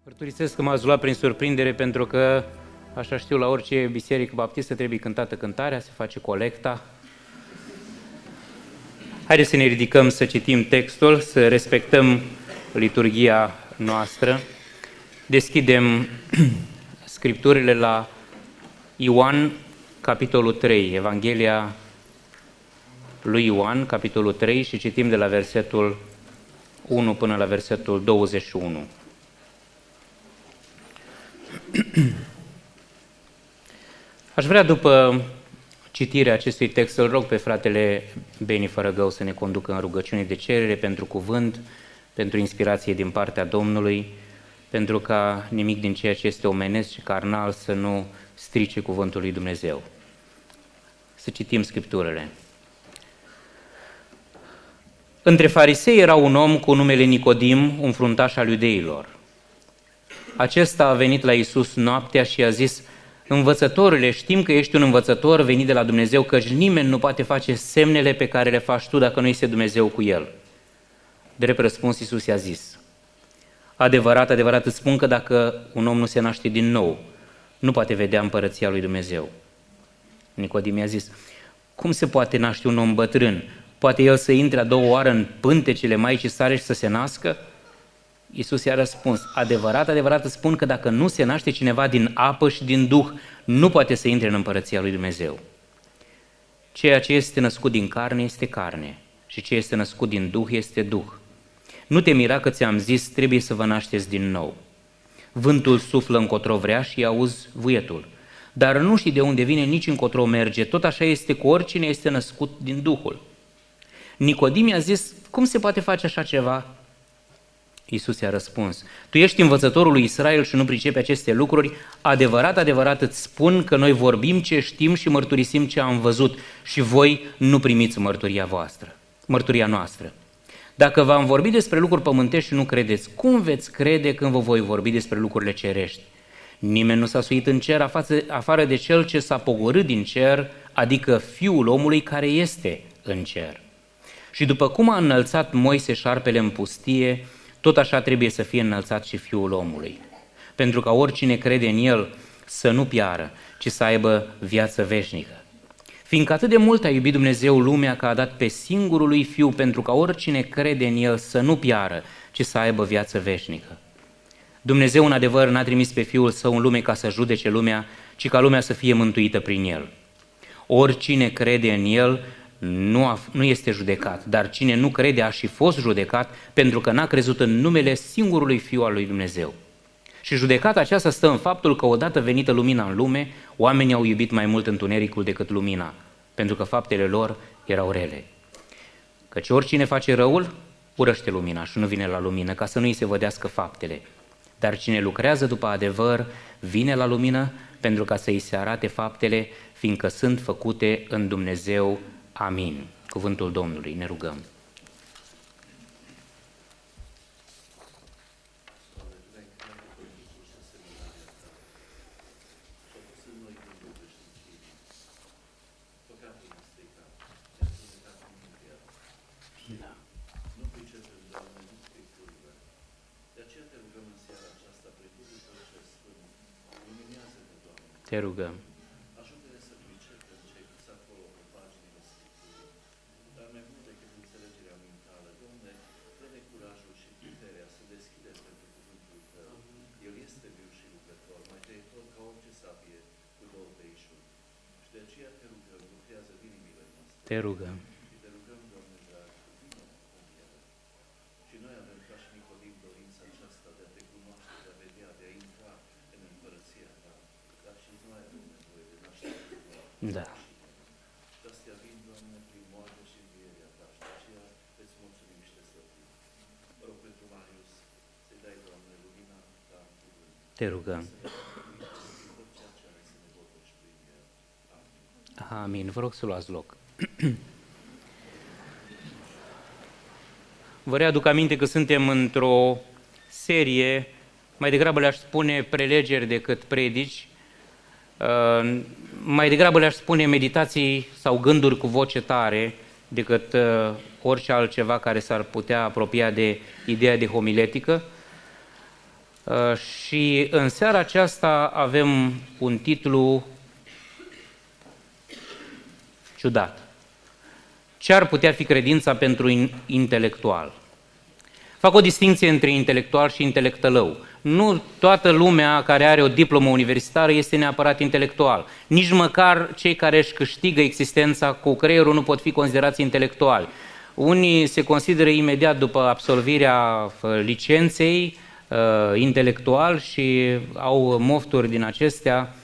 Mărturisesc că m-ați luat prin surprindere pentru că, așa știu, la orice biserică baptistă trebuie cântată cântarea, se face colecta. Haideți să ne ridicăm să citim textul, să respectăm liturghia noastră. Deschidem scripturile la Ioan, capitolul 3, Evanghelia lui Ioan, capitolul 3 și citim de la versetul 1 până la versetul 21. Aș vrea, după citirea acestui text, să-l rog pe fratele Beni Fărăgău să ne conducă în rugăciune de cerere pentru cuvânt, pentru inspirație din partea Domnului, pentru ca nimic din ceea ce este omenesc și carnal să nu strice cuvântul lui Dumnezeu. Să citim scripturile. Între farisei era un om cu numele Nicodim, un fruntaș al iudeilor. Acesta a venit la Iisus noaptea și a zis: Învățătorule, știm că ești un învățător venit de la Dumnezeu, căci nimeni nu poate face semnele pe care le faci tu dacă nu este Dumnezeu cu el. Drept răspuns, Iisus i-a zis: Adevărat, adevărat îți spun că dacă un om nu se naște din nou, nu poate vedea împărăția lui Dumnezeu. Nicodim i-a zis: Cum se poate naște un om bătrân? Poate el să intre a doua oară în pântecele Maicii sale și să se nască? Iisus i-a răspuns: Adevărat, adevărat îți spun că dacă nu se naște cineva din apă și din Duh, nu poate să intre în împărăția lui Dumnezeu. Ceea ce este născut din carne este carne și ce este născut din Duh este Duh. Nu te mira că ți-am zis, trebuie să vă nașteți din nou. Vântul suflă încotro vrea și auzi vuietul, dar nu știi de unde vine, nici încotro merge. Tot așa este cu oricine este născut din Duhul. Nicodim i-a zis: Cum se poate face așa ceva? Iisus i-a răspuns: Tu ești învățătorul lui Israel și nu pricepi aceste lucruri? Adevărat, adevărat îți spun că noi vorbim ce știm și mărturisim ce am văzut și voi nu primiți mărturia noastră. Dacă v-am vorbit despre lucruri pământești și nu credeți, cum veți crede când vă voi vorbi despre lucrurile cerești? Nimeni nu s-a suit în cer afară de cel ce s-a pogorât din cer, adică Fiul omului care este în cer. Și după cum a înălțat Moise șarpele în pustie, tot așa trebuie să fie înălțat și Fiul omului, pentru ca oricine crede în El să nu piară, ci să aibă viață veșnică. Fiindcă atât de mult a iubit Dumnezeu lumea că a dat pe singurul lui Fiu, pentru ca oricine crede în El să nu piară, ci să aibă viață veșnică. Dumnezeu în adevăr n-a trimis pe Fiul Său în lume ca să judece lumea, ci ca lumea să fie mântuită prin El. Oricine crede în El nu este judecat, dar cine nu crede a și fost judecat pentru că n-a crezut în numele singurului Fiu al lui Dumnezeu. Și judecata aceasta stă în faptul că odată venită lumina în lume, oamenii au iubit mai mult întunericul decât lumina, pentru că faptele lor erau rele. Căci oricine face răul, urăște lumina și nu vine la lumină, ca să nu îi se vădească faptele. Dar cine lucrează după adevăr, vine la lumină, pentru ca să îi se arate faptele, fiindcă sunt făcute în Dumnezeu. Amin. Cuvântul Domnului. Ne rugăm. Te rugăm. Te rugăm. Și noi avem ca și Nicodim dorința aceasta de a te cunoaște, de a vedea, de a intra în împărăția ta. Dar și noi avem nevoie de naștere de Doamne. Da. Și astea vin, Doamne, prin moarte și învierea ta. Și de aceea îți mulțumim și te slăvim. Rog pentru Marius să-i dai, Doamne, lumina ta în cuvânt. Te rugăm. Amin. Vă rog să luați loc. Vă readuc aminte că suntem într-o serie, mai degrabă le-aș spune prelegeri decât predici, mai degrabă le-aș spune meditații sau gânduri cu voce tare decât orice altceva care s-ar putea apropia de ideea de homiletică. Și în seara aceasta avem un titlu ciudat. Ce ar putea fi credința pentru intelectual? Fac o distinție între intelectual și intelectălău. Nu toată lumea care are o diplomă universitară este neapărat intelectual. Nici măcar cei care își câștigă existența cu creierul nu pot fi considerați intelectuali. Unii se consideră imediat după absolvirea licenței intelectual și au mofturi din acestea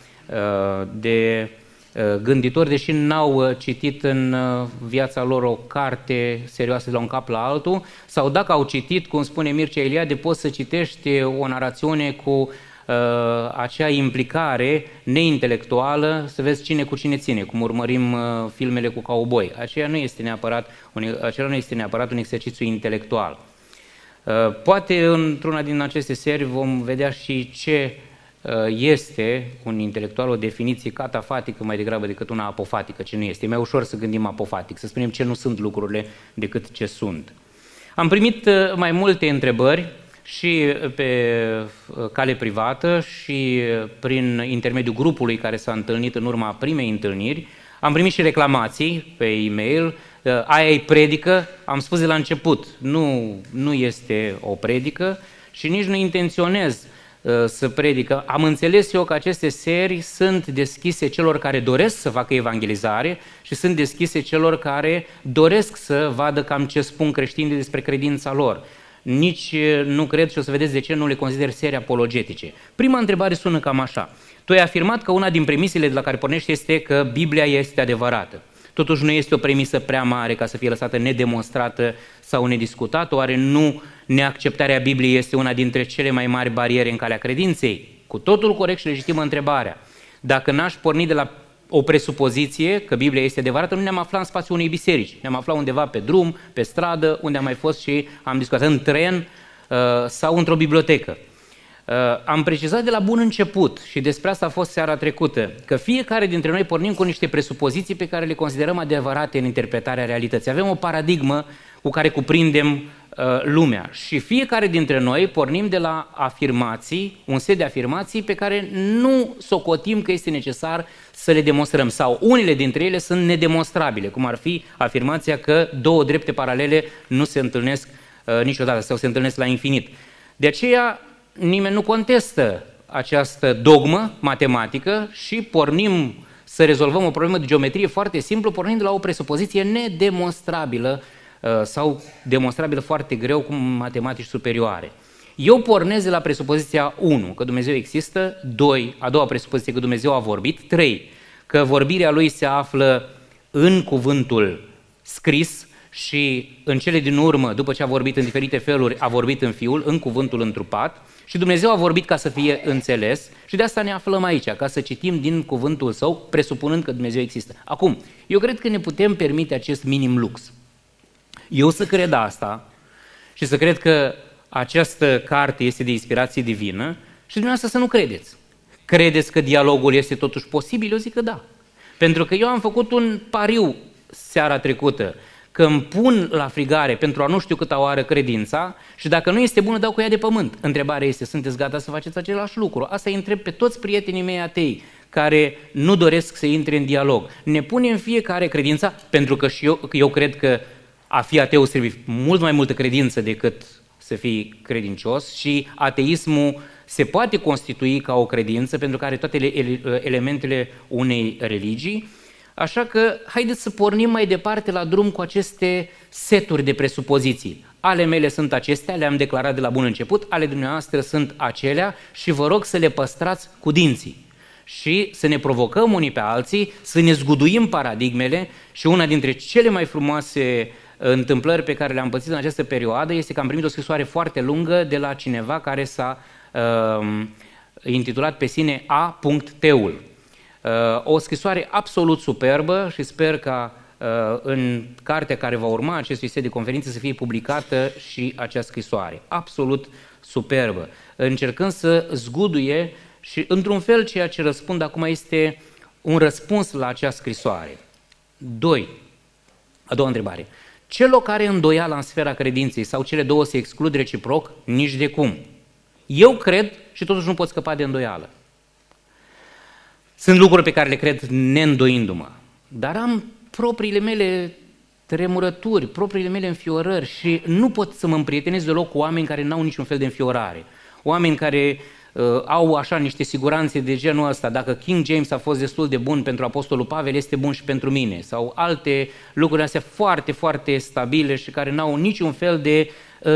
de gânditori, deși n-au citit în viața lor o carte serioasă de la un cap la altul, sau dacă au citit, cum spune Mircea Eliade, poți să citești o narațiune cu acea implicare neintelectuală, să vezi cine cu cine ține, cum urmărim filmele cu cowboy. Acela nu este neapărat un exercițiu intelectual. Poate într-una din aceste serii vom vedea și ce este un intelectual, o definiție catafatică mai degrabă decât una apofatică, ce nu este. E mai ușor să gândim apofatic, să spunem ce nu sunt lucrurile decât ce sunt. Am primit mai multe întrebări și pe cale privată și prin intermediul grupului care s-a întâlnit în urma primei întâlniri. Am primit și reclamații pe e-mail. Aia-i predică, am spus de la început, nu este o predică și nici nu intenționez să predică. Am înțeles eu că aceste serii sunt deschise celor care doresc să facă evangelizare și sunt deschise celor care doresc să vadă cam ce spun creștinii despre credința lor. Nici nu cred și o să vedeți de ce nu le consider serii apologetice. Prima întrebare sună cam așa. Tu ai afirmat că una din premisele de la care pornești este că Biblia este adevărată. Totuși nu este o premisă prea mare ca să fie lăsată nedemonstrată sau nediscutată, oare nu neacceptarea Bibliei este una dintre cele mai mari bariere în calea credinței? Cu totul corect și legitimă întrebarea. Dacă n-aș porni de la o presupoziție că Biblia este adevărată, nu ne-am aflat în spațiul unei biserici. Ne-am aflat undeva pe drum, pe stradă, unde am mai fost și am discutat în tren sau într-o bibliotecă. Am precizat de la bun început, și despre asta a fost seara trecută, că fiecare dintre noi pornim cu niște presupoziții pe care le considerăm adevărate în interpretarea realității. Avem o paradigmă cu care cuprindem lumea și fiecare dintre noi pornim de la afirmații, un set de afirmații pe care nu socotim că este necesar să le demonstrăm, sau unele dintre ele sunt nedemonstrabile, cum ar fi afirmația că două drepte paralele nu se întâlnesc niciodată sau se întâlnesc la infinit. De aceea nimeni nu contestă această dogmă matematică și pornim să rezolvăm o problemă de geometrie foarte simplu, pornind de la o presupoziție nedemonstrabilă sau demonstrabilă foarte greu cu matematici superioare. Eu pornesc de la presupoziția 1, că Dumnezeu există, 2, a doua presupoziție că Dumnezeu a vorbit, 3, că vorbirea Lui se află în cuvântul scris și în cele din urmă, după ce a vorbit în diferite feluri, a vorbit în Fiul, în cuvântul întrupat, și Dumnezeu a vorbit ca să fie înțeles și de asta ne aflăm aici, ca să citim din cuvântul Său, presupunând că Dumnezeu există. Acum, eu cred că ne putem permite acest minim lux. Eu să cred asta și să cred că această carte este de inspirație divină și dumneavoastră să nu credeți. Credeți că dialogul este totuși posibil? Eu zic că da. Pentru că eu am făcut un pariu seara trecută, că îmi pun la frigare pentru a nu știu câta oară credința și dacă nu este bună, dau cu ea de pământ. Întrebarea este, sunteți gata să faceți același lucru? Asta îi întreb pe toți prietenii mei atei care nu doresc să intre în dialog. Ne punem fiecare credința, pentru că și eu cred că a fi ateu trebuie mult mai multă credință decât să fii credincios și ateismul se poate constitui ca o credință pentru că are toate elementele unei religii. Așa că haideți să pornim mai departe la drum cu aceste seturi de presupoziții. Ale mele sunt acestea, le-am declarat de la bun început, ale dumneavoastră sunt acelea și vă rog să le păstrați cu dinții și să ne provocăm unii pe alții, să ne zguduim paradigmele și una dintre cele mai frumoase întâmplări pe care le-am pățit în această perioadă este că am primit o scrisoare foarte lungă de la cineva care s-a intitulat pe sine A.T-ul. O scrisoare absolut superbă și sper ca în cartea care va urma acestui set de conferințe să fie publicată și acea scrisoare. Absolut superbă. Încercând să zguduie și într-un fel ceea ce răspund acum este un răspuns la acea scrisoare. 2. A doua întrebare. Ce loc are îndoiala în sfera credinței sau cele două se exclud reciproc? Nici de cum. Eu cred și totuși nu pot scăpa de îndoială. Sunt lucruri pe care le cred neîndoindu-mă, dar am propriile mele tremurături, propriile mele înfiorări și nu pot să mă împrietenez deloc cu oameni care n-au niciun fel de înfiorare. Oameni care au așa niște siguranțe de genul ăsta, dacă King James a fost destul de bun pentru Apostolul Pavel, este bun și pentru mine. Sau alte lucruri astea foarte, foarte stabile și care n-au niciun fel de...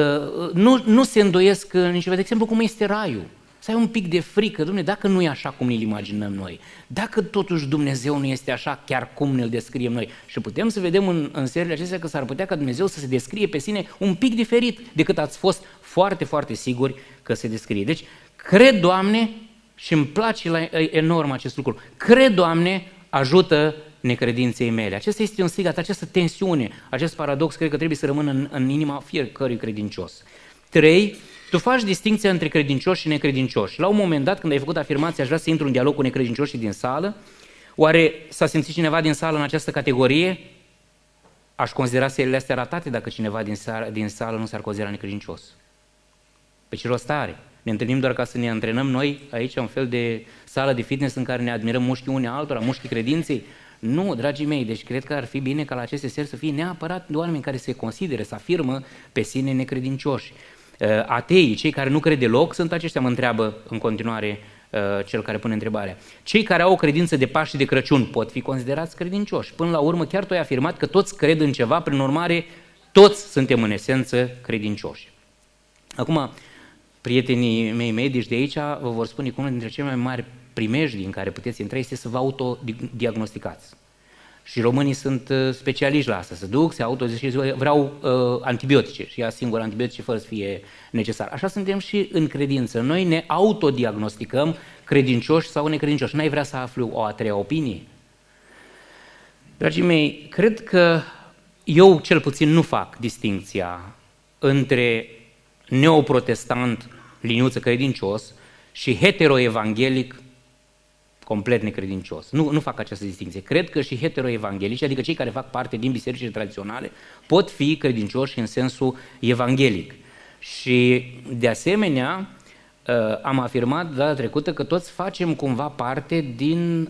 nu se îndoiesc nici. De exemplu, cum este raiul. Să ai un pic de frică, Dumnezeu, dacă nu e așa cum ne-l imaginăm noi, dacă totuși Dumnezeu nu este așa chiar cum ne-l descriem noi. Și putem să vedem în seriile acestea că s-ar putea ca Dumnezeu să se descrie pe sine un pic diferit decât ați fost foarte, foarte siguri că se descrie. Deci, cred, Doamne, și îmi place enorm acest lucru, cred, Doamne, ajută necredinței mele. Acesta este un strigat, această tensiune, acest paradox, cred că trebuie să rămână în inima fiecărui credincios. 3. Tu faci distincția între credincioși și necredincioși. La un moment dat, când ai făcut afirmația, aș vrea să intru în dialog cu necredincioșii din sală, oare s-a simțit cineva din sală în această categorie? Aș considera seriile astea ratate dacă cineva din sală nu s-ar considera necredincios. Pe ce rost are? Ne întâlnim doar ca să ne antrenăm noi aici un fel de sală de fitness în care ne admirăm mușchii unii altora, mușchii credinței? Nu, dragii mei, deci cred că ar fi bine ca la aceste seri să fie neapărat de oameni care se consideră, să afirmă pe sine necredincioși. Ateii, cei care nu cred deloc, sunt aceștia, mă întreabă în continuare cel care pune întrebarea. Cei care au o credință de Paști și de Crăciun pot fi considerați credincioși. Până la urmă, chiar tu ai afirmat că toți cred în ceva, prin urmare, toți suntem în esență credincioși. Acum, prietenii mei medici de aici vă vor spune că unul dintre cele mai mari primejdii în care puteți intra este să vă autodiagnosticați. Și românii sunt specialiști la asta, se duc, se autodiagnosticează, vreau antibiotice și ia singur antibiotice fără să fie necesar. Așa suntem și în credință. Noi ne autodiagnosticăm credincioși sau necredincioși. N-ai vrea să afli o a treia opinie? Dragii mei, cred că eu cel puțin nu fac distincția între neoprotestant, liniuță credincios, și heteroevanghelic, complet necredincios. Nu fac această distinție. Cred că și heteroevanghelici, adică cei care fac parte din bisericile tradiționale, pot fi credincioși în sensul evanghelic. Și de asemenea, am afirmat data trecută că toți facem cumva parte din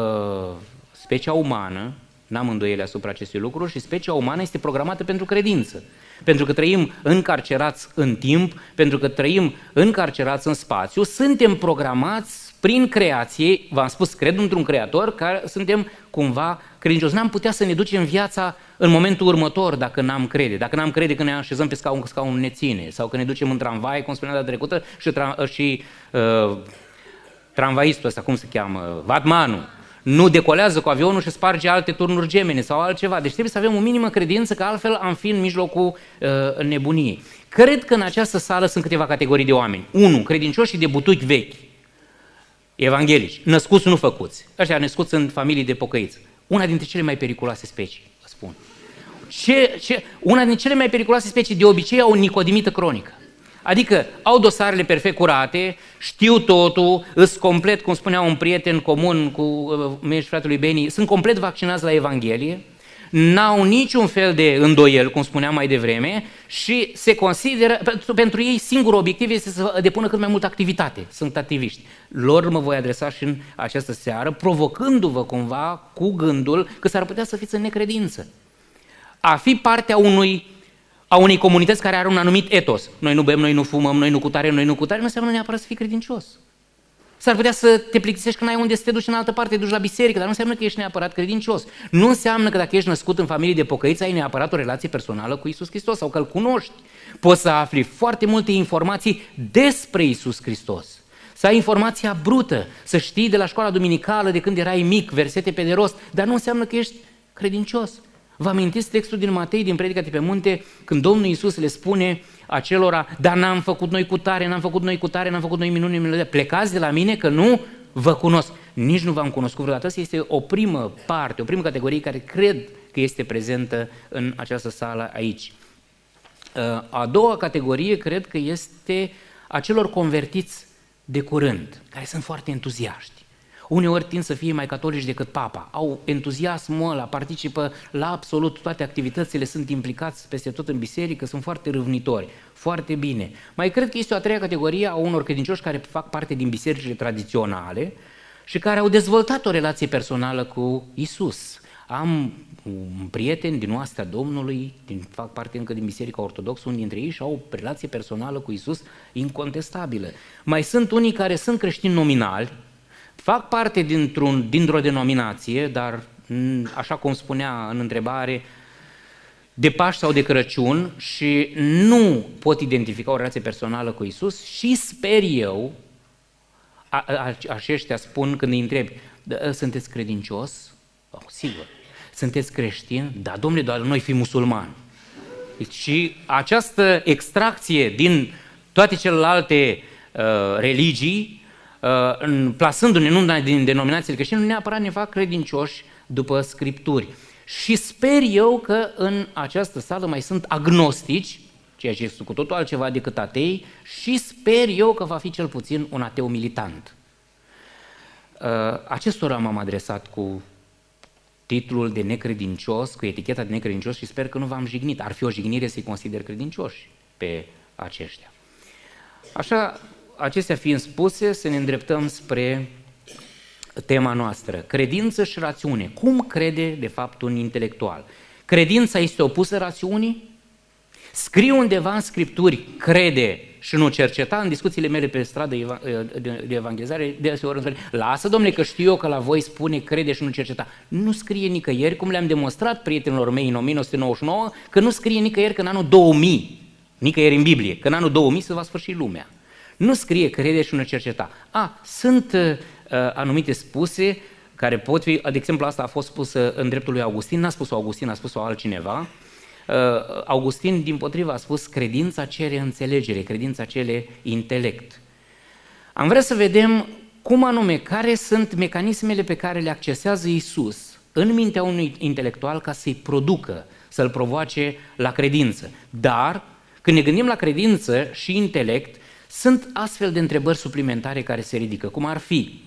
specia umană, n-am îndoiele asupra acestui lucru, și specia umană este programată pentru credință. Pentru că trăim încarcerați în timp, pentru că trăim încarcerați în spațiu, suntem programați prin creație, v-am spus, cred într-un creator, care suntem cumva credincioși. N-am putea să ne ducem viața în momentul următor dacă n-am crede. Dacă n-am crede că ne așezăm pe scaun, că scaunul ne ține, sau că ne ducem în tramvai, cum spunea data trecută, și tramvaistul ăsta, cum se cheamă, vatmanul, nu decolează cu avionul și sparge alte turnuri gemene sau altceva. Deci trebuie să avem o minimă credință, că altfel am fi în mijlocul nebuniei. Cred că în această sală sunt câteva categorii de oameni. 1. Credincioși de butuchi vechi, evanghelici, născuți, nu făcuți. Ăștia născuți în familii de pocăiți. Una dintre cele mai periculoase specii, vă spun. Una dintre cele mai periculoase specii de obicei au o nicodimită cronică. Adică au dosarele perfect curate, știu totul, îs complet, cum spunea un prieten comun cu mie și fratele Beni, sunt complet vaccinați la Evanghelie, n-au niciun fel de îndoiel, cum spuneam mai devreme, și se consideră, pentru ei singurul obiectiv este să depună cât mai multă activitate, sunt activiști. Lor mă voi adresa și în această seară, provocându-vă cumva cu gândul că s-ar putea să fiți în necredință. A fi partea a unei comunități care are un anumit etos. Noi nu bem, noi nu fumăm, noi nu cutare, nu înseamnă neapărat să fii credincios. S-ar putea să te plictisești că n-ai unde să te duci în altă parte, te duci la biserică, dar nu înseamnă că ești neapărat credincios. Nu înseamnă că dacă ești născut în familie de pocăiți, ai neapărat o relație personală cu Iisus Hristos sau că îl cunoști. Poți să afli foarte multe informații despre Iisus Hristos. Să ai informația brută, să știi de la școala duminicală, de când erai mic, versete pe de rost, dar nu înseamnă că ești credincios. Vă amintiți textul din Matei, din Predica de pe munte, când Domnul Iisus le spune acelora, dar n-am făcut noi cutare, n-am făcut noi minuni, plecați de la mine că nu vă cunosc. Nici nu v-am cunoscut vreodată. Asta este o primă parte, o primă categorie care cred că este prezentă în această sală aici. A doua categorie cred că este a celor convertiți de curând, care sunt foarte entuziaști. Uneori tind să fie mai catolici decât papa, au entuziasmul ăla, participă la absolut toate activitățile, sunt implicați peste tot în biserică, sunt foarte râvnitori, foarte bine. Mai cred că este o a treia categorie a unor credincioși care fac parte din bisericile tradiționale și care au dezvoltat o relație personală cu Isus. Am un prieten din oastea Domnului, fac parte încă din Biserica Ortodoxă, unii dintre ei și au o relație personală cu Isus incontestabilă. Mai sunt unii care sunt creștini nominali, fac parte dintr-o denominație, dar așa cum spunea în întrebare, de Paști sau de Crăciun și nu pot identifica o relație personală cu Isus și sper eu, aceștia spun când îi întrebi, sunteți credincios? Oh, sigur. Sunteți creștini? Da, domnule, doar noi fim musulmani. Și această extracție din toate celelalte religii, plasându-ne în din denominațiile creștine, nu neapărat ne fac credincioși după Scripturi. Și sper eu că în această sală mai sunt agnostici, ceea ce este cu totul altceva decât atei, și sper eu că va fi cel puțin un ateu militant. Acestora m-am adresat cu titlul de necredincios, cu eticheta de necredincios și sper că nu v-am jignit. Ar fi o jignire să-i consider credincioși pe aceștia. Așa, acestea fiind spuse, să ne îndreptăm spre tema noastră. Credință și rațiune. Cum crede de fapt un intelectual? Credința este opusă rațiunii? Scrie undeva în Scripturi, crede și nu cerceta. În discuțiile mele pe stradă de evangelizare, deseori îmi spune, lasă, domnule, că știu eu că la voi spune crede și nu cerceta. Nu scrie nicăieri, cum le-am demonstrat prietenilor mei în 1999, că nu scrie nicăieri că în anul 2000, nicăieri în Biblie, că în anul 2000 se va sfârși lumea. Nu scrie crede și nu cerceta. Sunt anumite spuse care pot fi, de exemplu asta a fost spusă în dreptul lui Augustin, n-a spus-o Augustin, a spus-o altcineva. Augustin, dimpotrivă, a spus credința cere înțelegere, credința cere intelect. Am vrea să vedem cum anume, care sunt mecanismele pe care le accesează Iisus în mintea unui intelectual ca să-i producă, să-l provoace la credință. Dar, când ne gândim la credință și intelect, sunt astfel de întrebări suplimentare care se ridică, cum ar fi: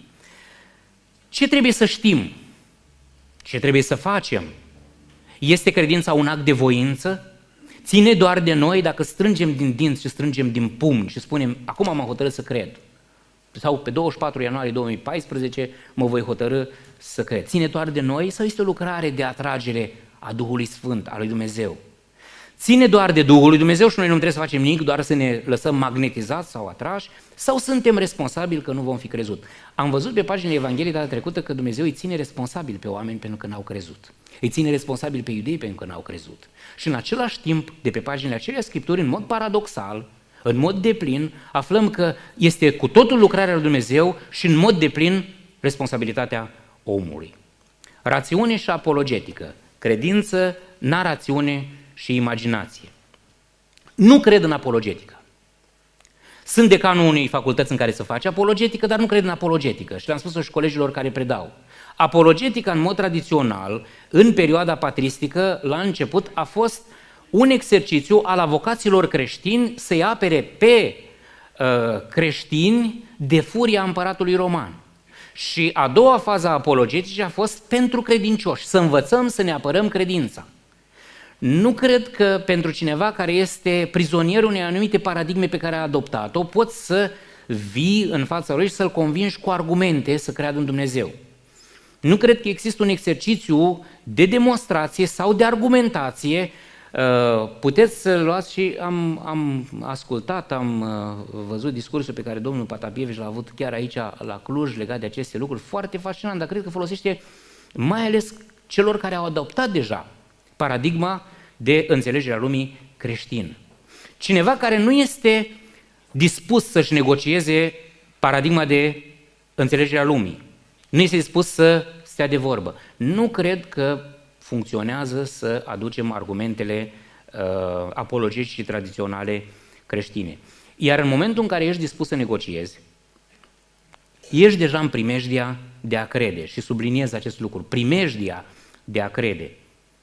ce trebuie să știm? Ce trebuie să facem? Este credința un act de voință? Ține doar de noi dacă strângem din dinți și strângem din pumni și spunem, acum m-am hotărât să cred. Sau pe 24 ianuarie 2014 mă voi hotărâ să cred. Ține doar de noi sau este o lucrare de atragere a Duhului Sfânt, a lui Dumnezeu? Ține doar de Duhul lui Dumnezeu și noi nu trebuie să facem nimic, doar să ne lăsăm magnetizați sau atrași, sau suntem responsabili că nu vom fi crezut? Am văzut pe paginile Evangheliei data trecută că Dumnezeu îi ține responsabili pe oameni pentru că n-au crezut. Îi ține responsabili pe iudei pentru că n-au crezut. Și în același timp, de pe paginile acelea Scripturi, în mod paradoxal, în mod deplin, aflăm că este cu totul lucrarea lui Dumnezeu și în mod deplin responsabilitatea omului. Rațiune și apologetică, credință, narațiune și imaginație. Nu cred în apologetică. Sunt decanul unei facultăți în care se face apologetică, dar nu cred în apologetică și le-am spus-o și colegilor care predau. Apologetica, în mod tradițional, în perioada patristică, la început, a fost un exercițiu al avocaților creștini să-i apere pe creștini de furia împăratului roman. Și a doua fază a apologeticii a fost pentru credincioși, să învățăm să ne apărăm credința. Nu cred că pentru cineva care este prizonierul unei anumite paradigme pe care a adoptat-o, poți să vii în fața lui și să-l convingi cu argumente să creadă în Dumnezeu. Nu cred că există un exercițiu de demonstrație sau de argumentație. Puteți să luați și am ascultat, am văzut discursul pe care domnul Patapievici l-a avut chiar aici la Cluj legat de aceste lucruri, foarte fascinant, dar cred că folosește mai ales celor care au adoptat deja paradigma de înțelegere a lumii creștin. Cineva care nu este dispus să-și negocieze paradigma de înțelegere a lumii, nu este dispus să stea de vorbă. Nu cred că funcționează să aducem argumentele apologetice și tradiționale creștine. Iar în momentul în care ești dispus să negociezi, ești deja în primejdia de a crede și subliniez acest lucru, primejdia de a crede.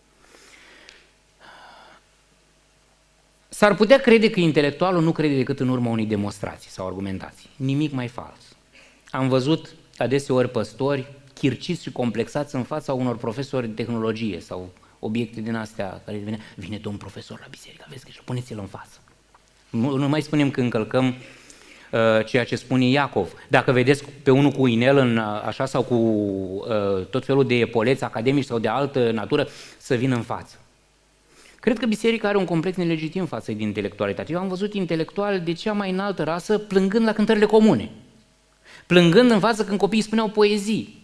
S-ar putea crede că intelectualul nu crede decât în urma unei demonstrații sau argumentații. Nimic mai fals. Am văzut adeseori păstori chirciți și complexați în fața unor profesori de tehnologie sau obiecte din astea care vine domn profesor la biserică, vezi că puneți-l în față. Nu mai spunem că încălcăm ceea ce spune Iacov. Dacă vedeți pe unul cu inel așa sau cu tot felul de epoleți academici sau de altă natură, să vină în față. Cred că biserica are un complex nelegitim față de intelectualitate. Eu am văzut intelectuali de cea mai înaltă rasă plângând la cântările comune, plângând în față când copiii spuneau poezii.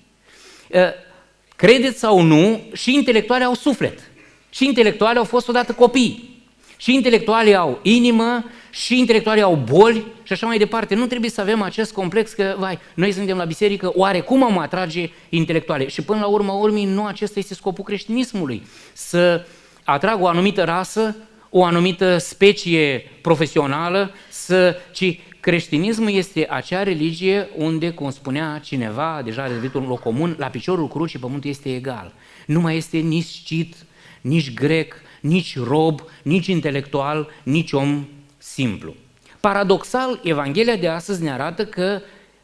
Credeți sau nu, și intelectualii au suflet, și intelectualii au fost odată copii, și intelectualii au inimă, și intelectualii au boli și așa mai departe. Nu trebuie să avem acest complex că, vai, noi suntem la biserică, oarecum am atrage intelectuale. Și până la urma urmei, nu acesta este scopul creștinismului, să atragă o anumită rasă, o anumită specie profesională, ci creștinismul este acea religie unde, cum spunea cineva, deja a devenit un loc comun, la piciorul crucii pământul este egal. Nu mai este nici scit, nici grec, nici rob, nici intelectual, nici om simplu. Paradoxal, Evanghelia de astăzi ne arată că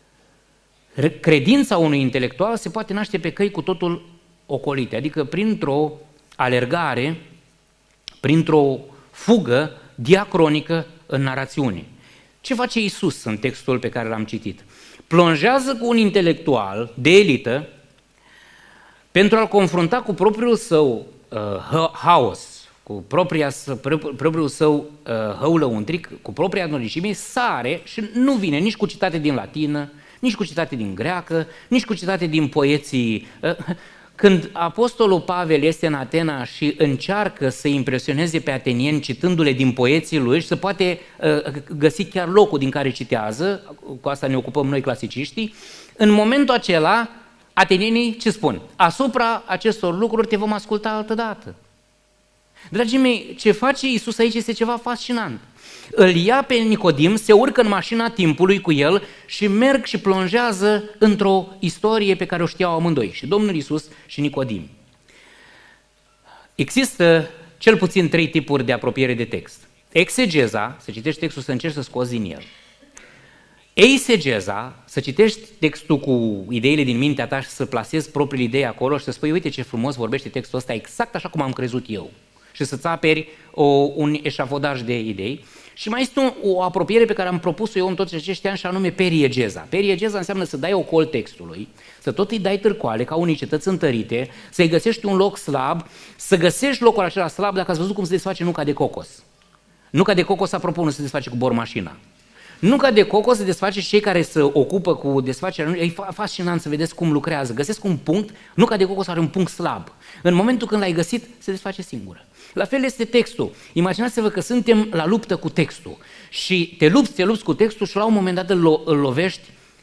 credința unui intelectual se poate naște pe căi cu totul ocolite, adică printr-o alergare, printr-o fugă diacronică în narațiune. Ce face Iisus în textul pe care l-am citit? Plonjează cu un intelectual de elită pentru a-l confrunta cu propriul său haos, cu propriul său hău lăuntric, cu propria adâncime, sare și nu vine nici cu citate din latină, nici cu citate din greacă, nici cu citate din poeții. Când apostolul Pavel este în Atena și încearcă să impresioneze pe atenieni citându-le din poeții lui și se poate găsi chiar locul din care citează, cu asta ne ocupăm noi clasiciștii, în momentul acela atenienii ce spun? Asupra acestor lucruri te vom asculta altădată. Dragii mei, ce face Iisus aici este ceva fascinant. Îl ia pe Nicodim, se urcă în mașina timpului cu el și merg și plonjează într-o istorie pe care o știau amândoi, și Domnul Iisus și Nicodim. Există cel puțin 3 tipuri de apropiere de text. Exegeza, să citești textul să încerci să scoți din el. Eisegeza, să citești textul cu ideile din mintea ta și să plasezi propriile idei acolo și să spui, uite ce frumos vorbește textul ăsta, exact așa cum am crezut eu. Și să-ți aperi un eșafodaj de idei. Și mai este o apropiere pe care am propus-o eu în toți acești ani și anume periegeza. Periegeza înseamnă să dai ocol textului, să tot îi dai târcoale ca unii cetăți întărite, să-i găsești un loc slab, să găsești locul acela slab dacă ați văzut cum se desface nuca de cocos. Nuca de cocos, apropo, nu se desface cu bormașina. Nuca de cocos se desface și cei care se ocupă cu desfacerea, e fascinant să vedeți cum lucrează. Găsesc un punct, nuca de cocos are un punct slab. În momentul când l-ai găsit, se desface singură. La fel este textul. Imaginați-vă că suntem la luptă cu textul și te lupți cu textul și la un moment dat îl lovești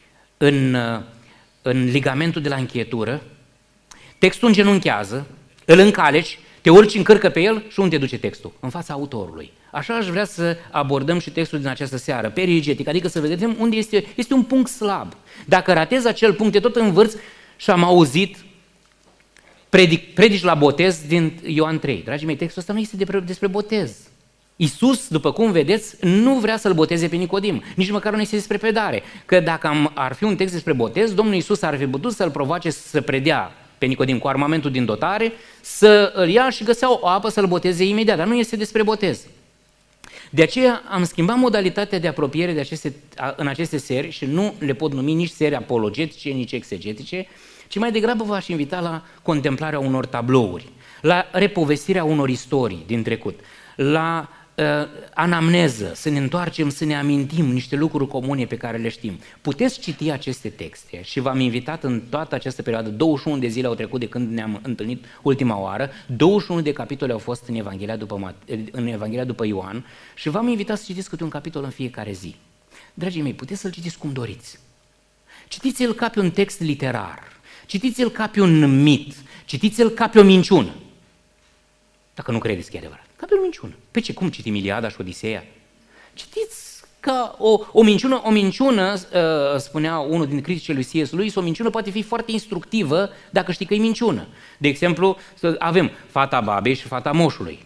în ligamentul de la încheietură, textul îngenunchează, îl încaleci, te urci în cârcă pe el și unde te duce textul? În fața autorului. Așa aș vrea să abordăm și textul din această seară, periegetic, adică să vedem unde este un punct slab. Dacă ratezi acel punct, te tot învârți și am auzit predici la botez din Ioan 3. Dragii mei, textul ăsta nu este despre botez. Iisus, după cum vedeți, nu vrea să-l boteze pe Nicodim, nici măcar nu este despre predare. Că dacă ar fi un text despre botez, Domnul Iisus ar fi putut să-l provoace să predea pe Nicodim cu armamentul din dotare, să îl ia și găsea o apă să-l boteze imediat, dar nu este despre botez. De aceea am schimbat modalitatea de apropiere în aceste seri și nu le pot numi nici seri apologetice, nici exegetice, ci mai degrabă v-aș invita la contemplarea unor tablouri, la repovestirea unor istorii din trecut, la anamneză, să ne întoarcem, să ne amintim niște lucruri comune pe care le știm. Puteți citi aceste texte și v-am invitat în toată această perioadă, 21 de zile au trecut de când ne-am întâlnit ultima oară, 21 de capitole au fost în Evanghelia după Ioan și v-am invitat să citiți câte un capitol în fiecare zi. Dragii mei, puteți să-l citiți cum doriți. Citiți-l ca pe un text literar, citiți-l ca pe un mit, citiți-l ca pe o minciună. Dacă nu credeți că e adevărat. Ca pe o minciună. Pe ce? Cum citim Iliada și Odiseea? Citiți ca o minciună, spunea unul din criticii lui C.S. Lewis, o minciună poate fi foarte instructivă dacă știi că e minciună. De exemplu, avem fata babei și fata moșului.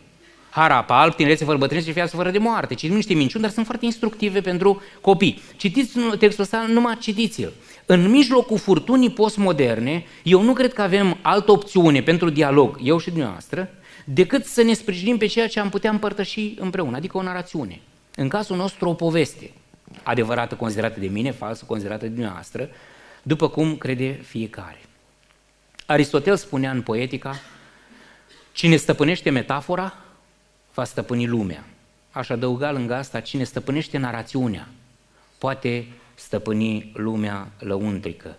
Harap alb, tinerețe fără bătrânețe și viață fără de moarte. Citim niște minciuni, dar sunt foarte instructive pentru copii. Citiți textul ăsta, numai citiți-l. În mijlocul furtunii postmoderne, eu nu cred că avem altă opțiune pentru dialog, eu și dumneavoastră, decât să ne sprijinim pe ceea ce am putea împărtăși împreună, adică o narațiune. În cazul nostru, o poveste, adevărată considerată de mine, falsă considerată de dumneavoastră, după cum crede fiecare. Aristotel spunea în Poetica, cine stăpânește metafora, va stăpâni lumea. Aș adăuga lângă asta, cine stăpânește narațiunea, poate stăpâni lumea lăuntrică.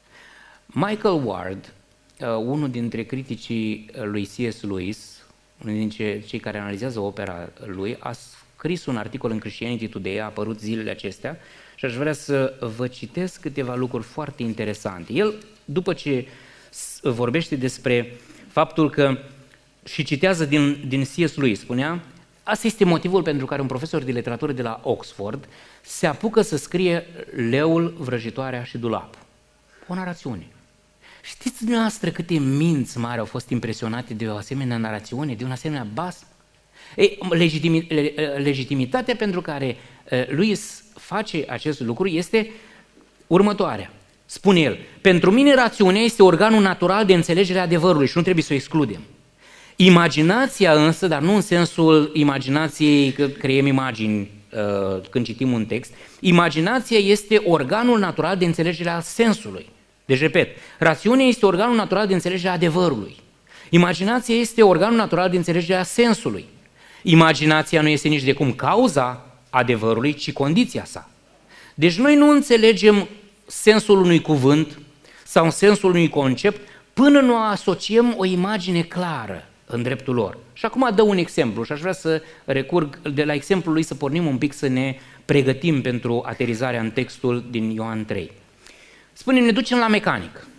Michael Ward, unul dintre criticii lui C.S. Lewis, unul dintre cei care analizează opera lui, a scris un articol în Christianity Today, a apărut zilele acestea și aș vrea să vă citesc câteva lucruri foarte interesante. El, după ce vorbește despre faptul că și citează din C.S. Lewis, spunea, asta este motivul pentru care un profesor de literatură de la Oxford se apucă să scrie Leul, vrăjitoarea și dulapul. O narațiune. Știți dumneavoastră câte minți mari au fost impresionate de o asemenea narațiune, de un asemenea bas? Ei, legitimitatea pentru care Lewis face acest lucru este următoarea. Spune el, pentru mine rațiunea este organul natural de înțelegere a adevărului și nu trebuie să o excludem. Imaginația însă, dar nu în sensul imaginației că creăm imagini când citim un text, imaginația este organul natural de înțelegere a sensului. Deci, repet, rațiunea este organul natural de înțelegere a adevărului. Imaginația este organul natural de înțelegere a sensului. Imaginația nu este nici de cum cauza adevărului, ci condiția sa. Deci noi nu înțelegem sensul unui cuvânt sau sensul unui concept până nu asociem o imagine clară în dreptul lor. Și acum dă un exemplu și aș vrea să recurg de la exemplul lui să pornim un pic să ne pregătim pentru aterizarea în textul din Ioan 3. Spune, ne ducem la mecanic.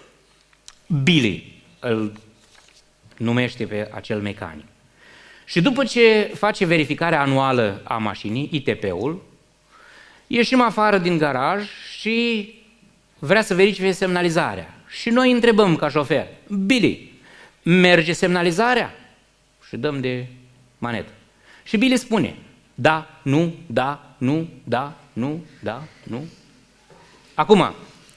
Billy îl numește pe acel mecanic. Și după ce face verificarea anuală a mașinii, ITP-ul, ieșim afară din garaj și vrea să verifice semnalizarea. Și noi întrebăm ca șofer, Billy, merge semnalizarea? Și dăm de manetă. Și Billy spune, da, nu, da, nu, da, nu, da, nu. Acum,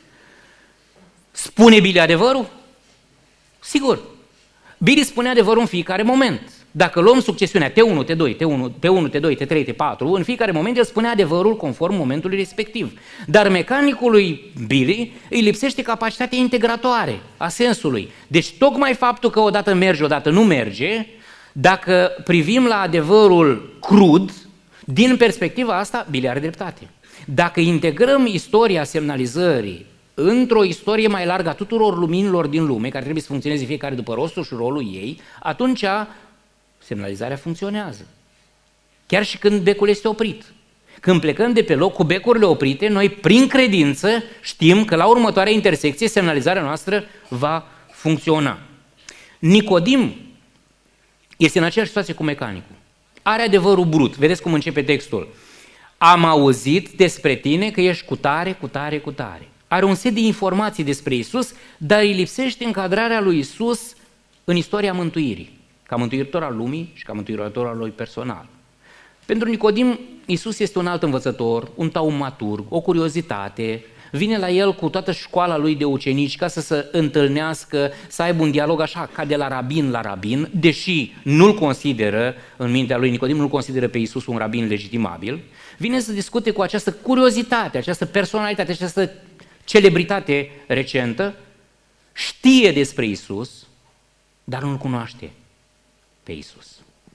spune Billy adevărul? Sigur. Billy spune adevărul în fiecare moment. Dacă luăm succesiunea T1, T2, T1, T2, T3, T4, în fiecare moment el spune adevărul conform momentului respectiv. Dar mecanicului Billy îi lipsește capacitatea integratoare a sensului. Deci tocmai faptul că odată merge, odată nu merge, dacă privim la adevărul crud, din perspectiva asta, Billy are dreptate. Dacă integrăm istoria semnalizării într-o istorie mai largă a tuturor luminilor din lume, care trebuie să funcționeze fiecare după rostul și rolul ei, atunci semnalizarea funcționează. Chiar și când becul este oprit. Când plecăm de pe loc cu becurile oprite, noi prin credință știm că la următoarea intersecție semnalizarea noastră va funcționa. Nicodim este în aceeași situație cu mecanicul. Are adevărul brut. Vedeți cum începe textul. Am auzit despre tine că ești cu tare, cu tare, cu tare. Are un set de informații despre Isus, dar îi lipsește încadrarea lui Isus în istoria mântuirii, ca mântuitor al lumii și ca mântuitor al lui personal. Pentru Nicodim, Isus este un alt învățător, un taumaturg, o curiozitate, vine la el cu toată școala lui de ucenici ca să se întâlnească, să aibă un dialog așa ca de la rabin la rabin, deși nu-l consideră, în mintea lui Nicodim, nu-l consideră pe Isus un rabin legitimabil, vine să discute cu această curiozitate, această personalitate, această celebritate recentă, știe despre Isus, dar nu-l cunoaște pe Isus.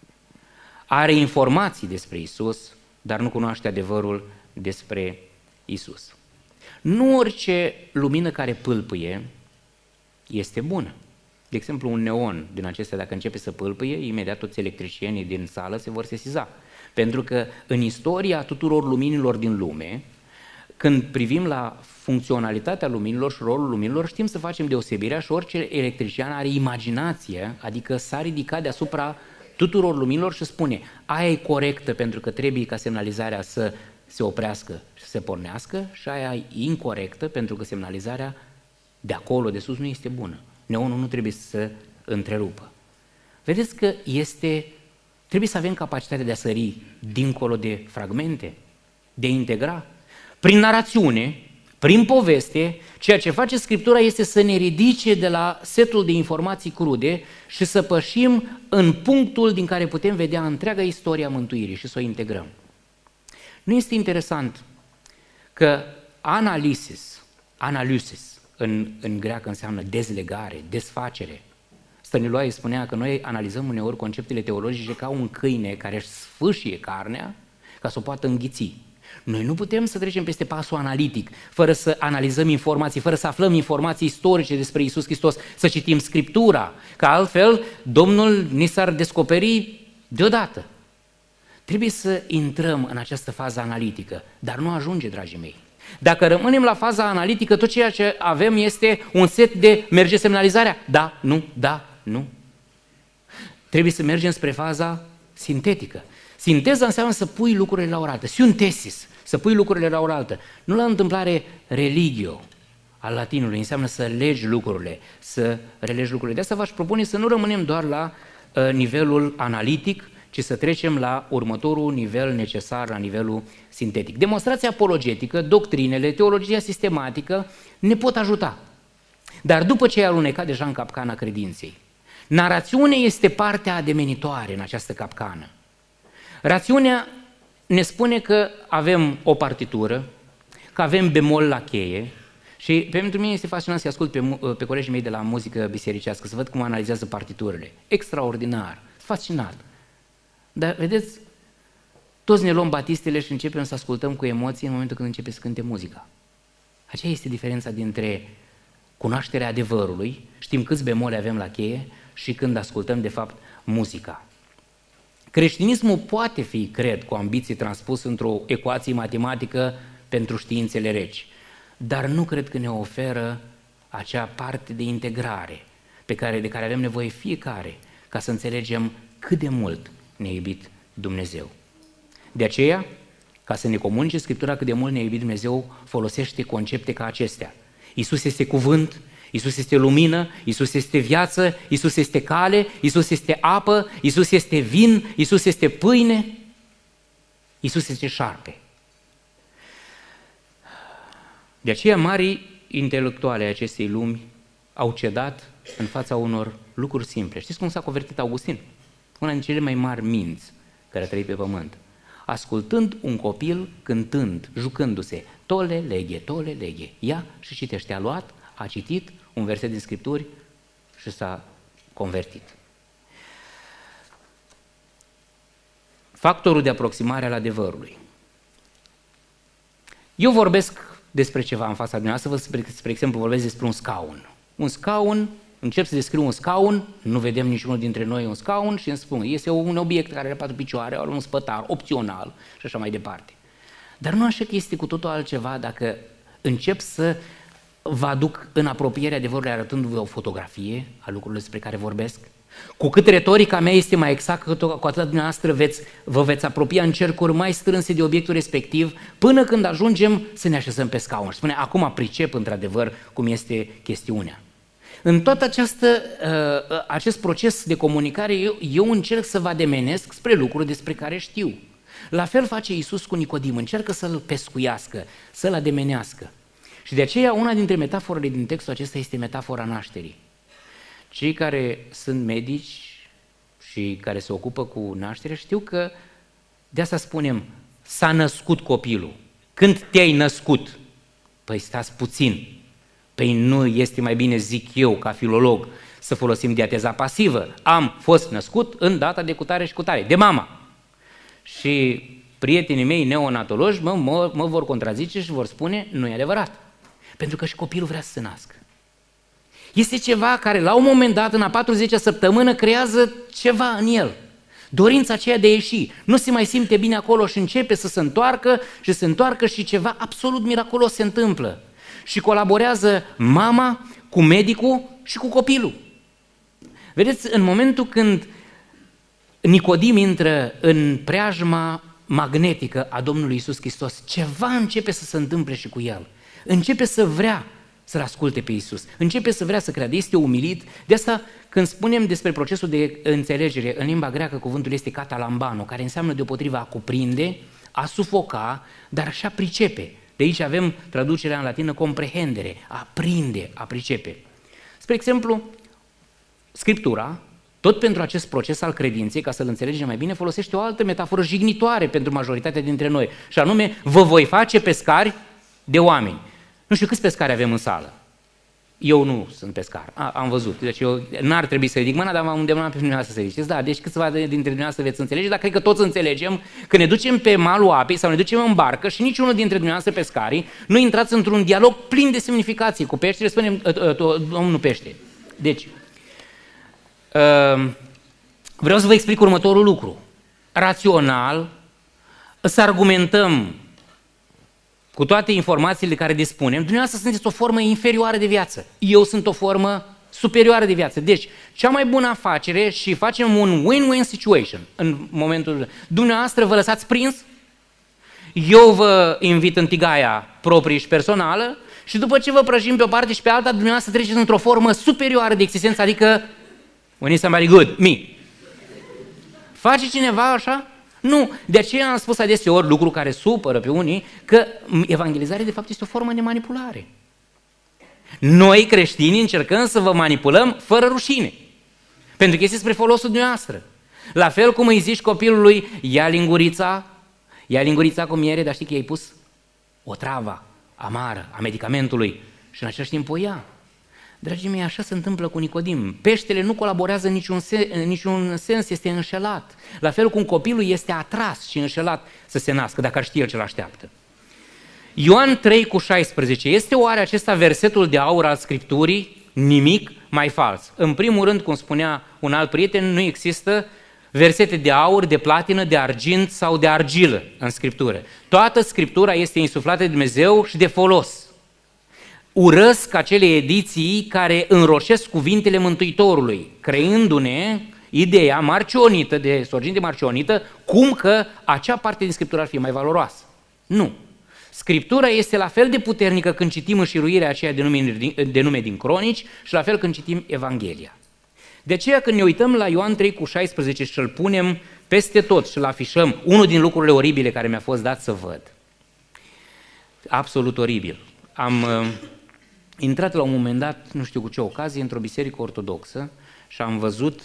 Are informații despre Isus, dar nu cunoaște adevărul despre Isus. Nu orice lumină care pâlpâie este bună. De exemplu, un neon din acestea, dacă începe să pâlpâie, imediat toți electricienii din sală se vor sesiza. Pentru că în istoria tuturor luminilor din lume, când privim la funcționalitatea luminilor și rolul luminilor, știm să facem deosebirea și orice electrician are imaginație, adică s-a ridicat deasupra tuturor luminilor și spune aia e corectă pentru că trebuie ca semnalizarea să se oprească și să se pornească și aia e incorectă pentru că semnalizarea de acolo, de sus, nu este bună. Neonul nu trebuie să se întrerupă. Vedeți că este Trebuie să avem capacitatea de a sări dincolo de fragmente, de a integra. Prin narațiune, prin poveste, ceea ce face Scriptura este să ne ridice de la setul de informații crude și să pășim în punctul din care putem vedea întreaga istoria mântuirii și să o integrăm. Nu este interesant că analysis în greacă înseamnă dezlegare, desfacere. Stăniloae spunea că noi analizăm uneori conceptele teologice ca un câine care își sfâșie carnea ca să o poată înghiți. Noi nu putem să trecem peste pasul analitic, fără să analizăm informații, fără să aflăm informații istorice despre Iisus Hristos, să citim Scriptura, că altfel Domnul ni s-ar descoperi deodată. Trebuie să intrăm în această fază analitică, dar nu ajunge, dragii mei. Dacă rămânem la faza analitică, tot ceea ce avem este un set de merge semnalizarea, da, nu, da, nu. Trebuie să mergem spre faza sintetică. Sinteza înseamnă să pui lucrurile la oaltă, synthesis, să pui lucrurile la oaltă. Nu la întâmplare religio al latinului, înseamnă să legi lucrurile, să relegi lucrurile. De asta v-aș propune să nu rămânem doar la nivelul analitic, ci să trecem la următorul nivel necesar, la nivelul sintetic. Demonstrația apologetică, doctrinele, teologia sistematică ne pot ajuta. Dar după ce ai alunecat deja în capcana credinței, narațiunea este partea ademenitoare în această capcană. Rațiunea ne spune că avem o partitură, că avem bemol la cheie și pentru mine este fascinant să ascult pe colegii mei de la muzică bisericească, să văd cum analizează partiturile. Extraordinar, fascinant. Dar vedeți, toți ne luăm batistele și începem să ascultăm cu emoție în momentul când începe să cânte muzica. Aceea este diferența dintre cunoașterea adevărului, știm câți bemoli avem la cheie, și când ascultăm de fapt muzica. Creștinismul poate fi, cred, cu ambiție transpus într-o ecuație matematică pentru științele reci, dar nu cred că ne oferă acea parte de integrare de care avem nevoie fiecare ca să înțelegem cât de mult ne-a iubit Dumnezeu. De aceea, ca să ne comunice Scriptura cât de mult ne-a iubit Dumnezeu, folosește concepte ca acestea. Iisus este cuvânt, Iisus este lumină, Iisus este viață, Iisus este cale, Iisus este apă, Iisus este vin, Iisus este pâine, Iisus este șarpe. De aceea marii intelectuale ai acestei lumi au cedat în fața unor lucruri simple. Știți cum s-a convertit Augustin? Una din cele mai mari minți care a trăit pe pământ. Ascultând un copil cântând, jucându-se, tole leghe, ia și citește. A luat, a citit un verset din Scripturi și s-a convertit. Factorul de aproximare al adevărului. Eu vorbesc despre ceva în fața dumneavoastră, spre exemplu vorbesc despre un scaun. Un scaun, încep să descriu un scaun, nu vedem niciunul dintre noi un scaun și îmi spun, este un obiect care are 4 picioare, are un spătar opțional și așa mai departe. Dar nu așa că este cu totul altceva dacă încep să vă aduc în apropierea adevărului arătându-vă o fotografie a lucrurilor despre care vorbesc. Cu cât retorica mea este mai exactă, cu atât dumneavoastră vă veți apropia în cercuri mai strânse de obiectul respectiv, până când ajungem să ne așezăm pe scaun. Și spune, acum pricep într-adevăr cum este chestiunea. În tot acest proces de comunicare, eu încerc să vă ademenesc spre lucruri despre care știu. La fel face Iisus cu Nicodim, încearcă să-l pescuiască, să-l ademenească. Și de aceea una dintre metaforele din textul acesta este metafora nașterii. Cei care sunt medici și care se ocupă cu nașterea știu că de asta spunem, s-a născut copilul. Când te-ai născut? Păi stați puțin. Păi nu este mai bine, zic eu, ca filolog, să folosim diateza pasivă. Am fost născut în data de cutare și cutare, de mama. Și prietenii mei neonatologi mă vor contrazice și vor spune, nu e adevărat. Pentru că și copilul vrea să se nască. Este ceva care la un moment dat, în a 40-a săptămână, creează ceva în el. Dorința aceea de a ieși. Nu se mai simte bine acolo și începe să se întoarcă și ceva absolut miraculos se întâmplă. Și colaborează mama cu medicul și cu copilul. Vedeți, în momentul când Nicodim intră în preajma magnetică a Domnului Iisus Hristos, ceva începe să se întâmple și cu el. Începe să vrea să-L asculte pe Iisus. Începe să vrea să creadă, este umilit. De asta, când spunem despre procesul de înțelegere, în limba greacă cuvântul este katalambano, care înseamnă deopotrivă a cuprinde, a sufoca, dar și a pricepe. De aici avem traducerea în latină comprehendere, a prinde, a pricepe. Spre exemplu, Scriptura, tot pentru acest proces al credinței, ca să-l înțelegem mai bine, folosește o altă metaforă jignitoare pentru majoritatea dintre noi, și anume, vă voi face pescari de oameni. Nu știu câți pescari avem în sală. Eu nu sunt pescar, am văzut. Deci eu n-ar trebui să ridic mâna, dar m-am îndemnat pe dumneavoastră să ridiceți. Da, deci câțiva dintre dumneavoastră veți înțelege, dar cred că toți înțelegem că ne ducem pe malul apei sau ne ducem în barcă și niciunul dintre dumneavoastră pescarii nu intrați într-un dialog plin de semnificații cu peștele, spunem, domnul pește. Deci, vreau să vă explic următorul lucru. Rațional, să argumentăm cu toate informațiile de care dispunem, dumneavoastră sunteți o formă inferioară de viață. Eu sunt o formă superioară de viață. Deci, cea mai bună afacere și facem un win-win situation în momentul. Dumneavoastră vă lăsați prins, eu vă invit în tigaia proprie și personală și după ce vă prăjim pe o parte și pe alta, dumneavoastră treceți într-o formă superioară de existență, adică when is somebody good? Me. Face cineva așa? Nu, de aceea am spus adeseori lucru care supără pe unii, că evangelizarea de fapt este o formă de manipulare. Noi creștini încercăm să vă manipulăm fără rușine, pentru că este spre folosul dumneavoastră. La fel cum îi zici copilului, ia lingurița cu miere, dar știi că i-ai pus o travă amară a medicamentului și în același timp o ia. Dragii mei, așa se întâmplă cu Nicodim. Peștele nu colaborează în niciun sens, este înșelat. La fel cum copilul este atras și înșelat să se nască, dacă ar ști el ce l-așteaptă. Ioan 3,16. Este oare acesta versetul de aur al Scripturii? Nimic mai fals. În primul rând, cum spunea un alt prieten, nu există versete de aur, de platină, de argint sau de argilă în Scriptură. Toată Scriptura este insuflată de Dumnezeu și de folos. Urăsc acele ediții care înroșesc cuvintele Mântuitorului, creându-ne ideea marcionită, de sorginte marcionită, cum că acea parte din Scriptură ar fi mai valoroasă. Nu. Scriptura este la fel de puternică când citim înșiruirea aceea de nume din Cronici și la fel când citim Evanghelia. De aceea când ne uităm la Ioan 3,16 și îl punem peste tot și îl afișăm, unul din lucrurile oribile care mi-a fost dat să văd, absolut oribil, am intrat la un moment dat, nu știu cu ce ocazie, într-o biserică ortodoxă și am văzut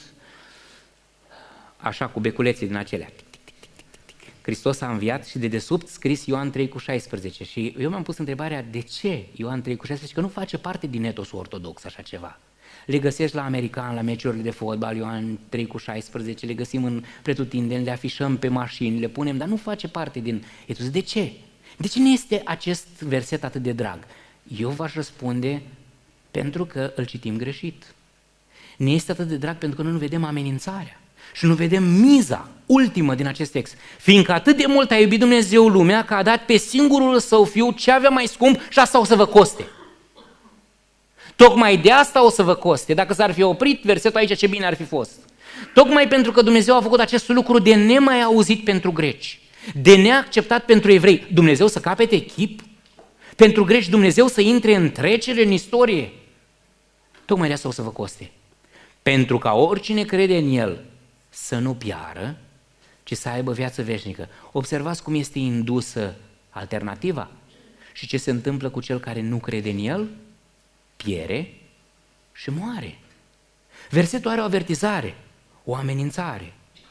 așa cu beculețe din acelea. Hristos a înviat și de desubt scris Ioan 3,16 și eu mi-am pus întrebarea de ce Ioan 3,16, că nu face parte din etosul ortodox așa ceva. Le găsești la american, la meciurile de fotbal, Ioan 3,16, le găsim în pretutindeni, le afișăm pe mașini, le punem, dar nu face parte din etos. De ce? De ce nu este acest verset atât de drag? Eu v-aș răspunde pentru că îl citim greșit. Ne este atât de drag pentru că noi nu vedem amenințarea și nu vedem miza ultimă din acest text. Fiindcă atât de mult a iubit Dumnezeu lumea că a dat pe singurul Său Fiu ce avea mai scump și asta o să vă coste. Tocmai de asta o să vă coste. Dacă s-ar fi oprit versetul aici, ce bine ar fi fost. Tocmai pentru că Dumnezeu a făcut acest lucru de nemai auzit pentru greci, de neacceptat pentru evrei. Dumnezeu să capete chip? Pentru greci Dumnezeu să intre în trecere în istorie? Tocmai de asta o să vă coste. Pentru ca oricine crede în El să nu piară, ci să aibă viață veșnică. Observați cum este indusă alternativa și ce se întâmplă cu cel care nu crede în El? Piere și moare. Versetul are o avertizare, o amenințare.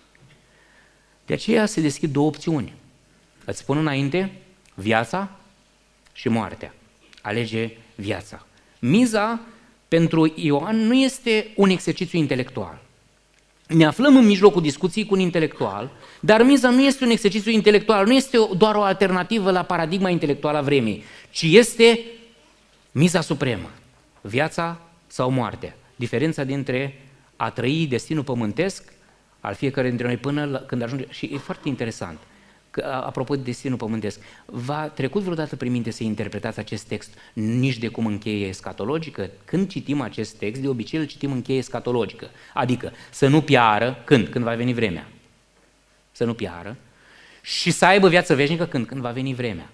De aceea se deschid două opțiuni. Îți spun înainte viața și moartea. Alege viața. Miza pentru Ioan nu este un exercițiu intelectual. Ne aflăm în mijlocul discuției cu un intelectual, dar miza nu este un exercițiu intelectual, nu este doar o alternativă la paradigma intelectuală a vremii, ci este miza supremă, viața sau moartea. Diferența dintre a trăi destinul pământesc al fiecare dintre noi până când ajunge, și e foarte interesant, că, apropo de destinul pământesc, v-a trecut vreodată prin minte să interpretați acest text nici de cum în cheie escatologică? Când citim acest text, de obicei îl citim în cheie escatologică, adică să nu piară, când va veni vremea, să nu piară, și să aibă viață veșnică când va veni vremea.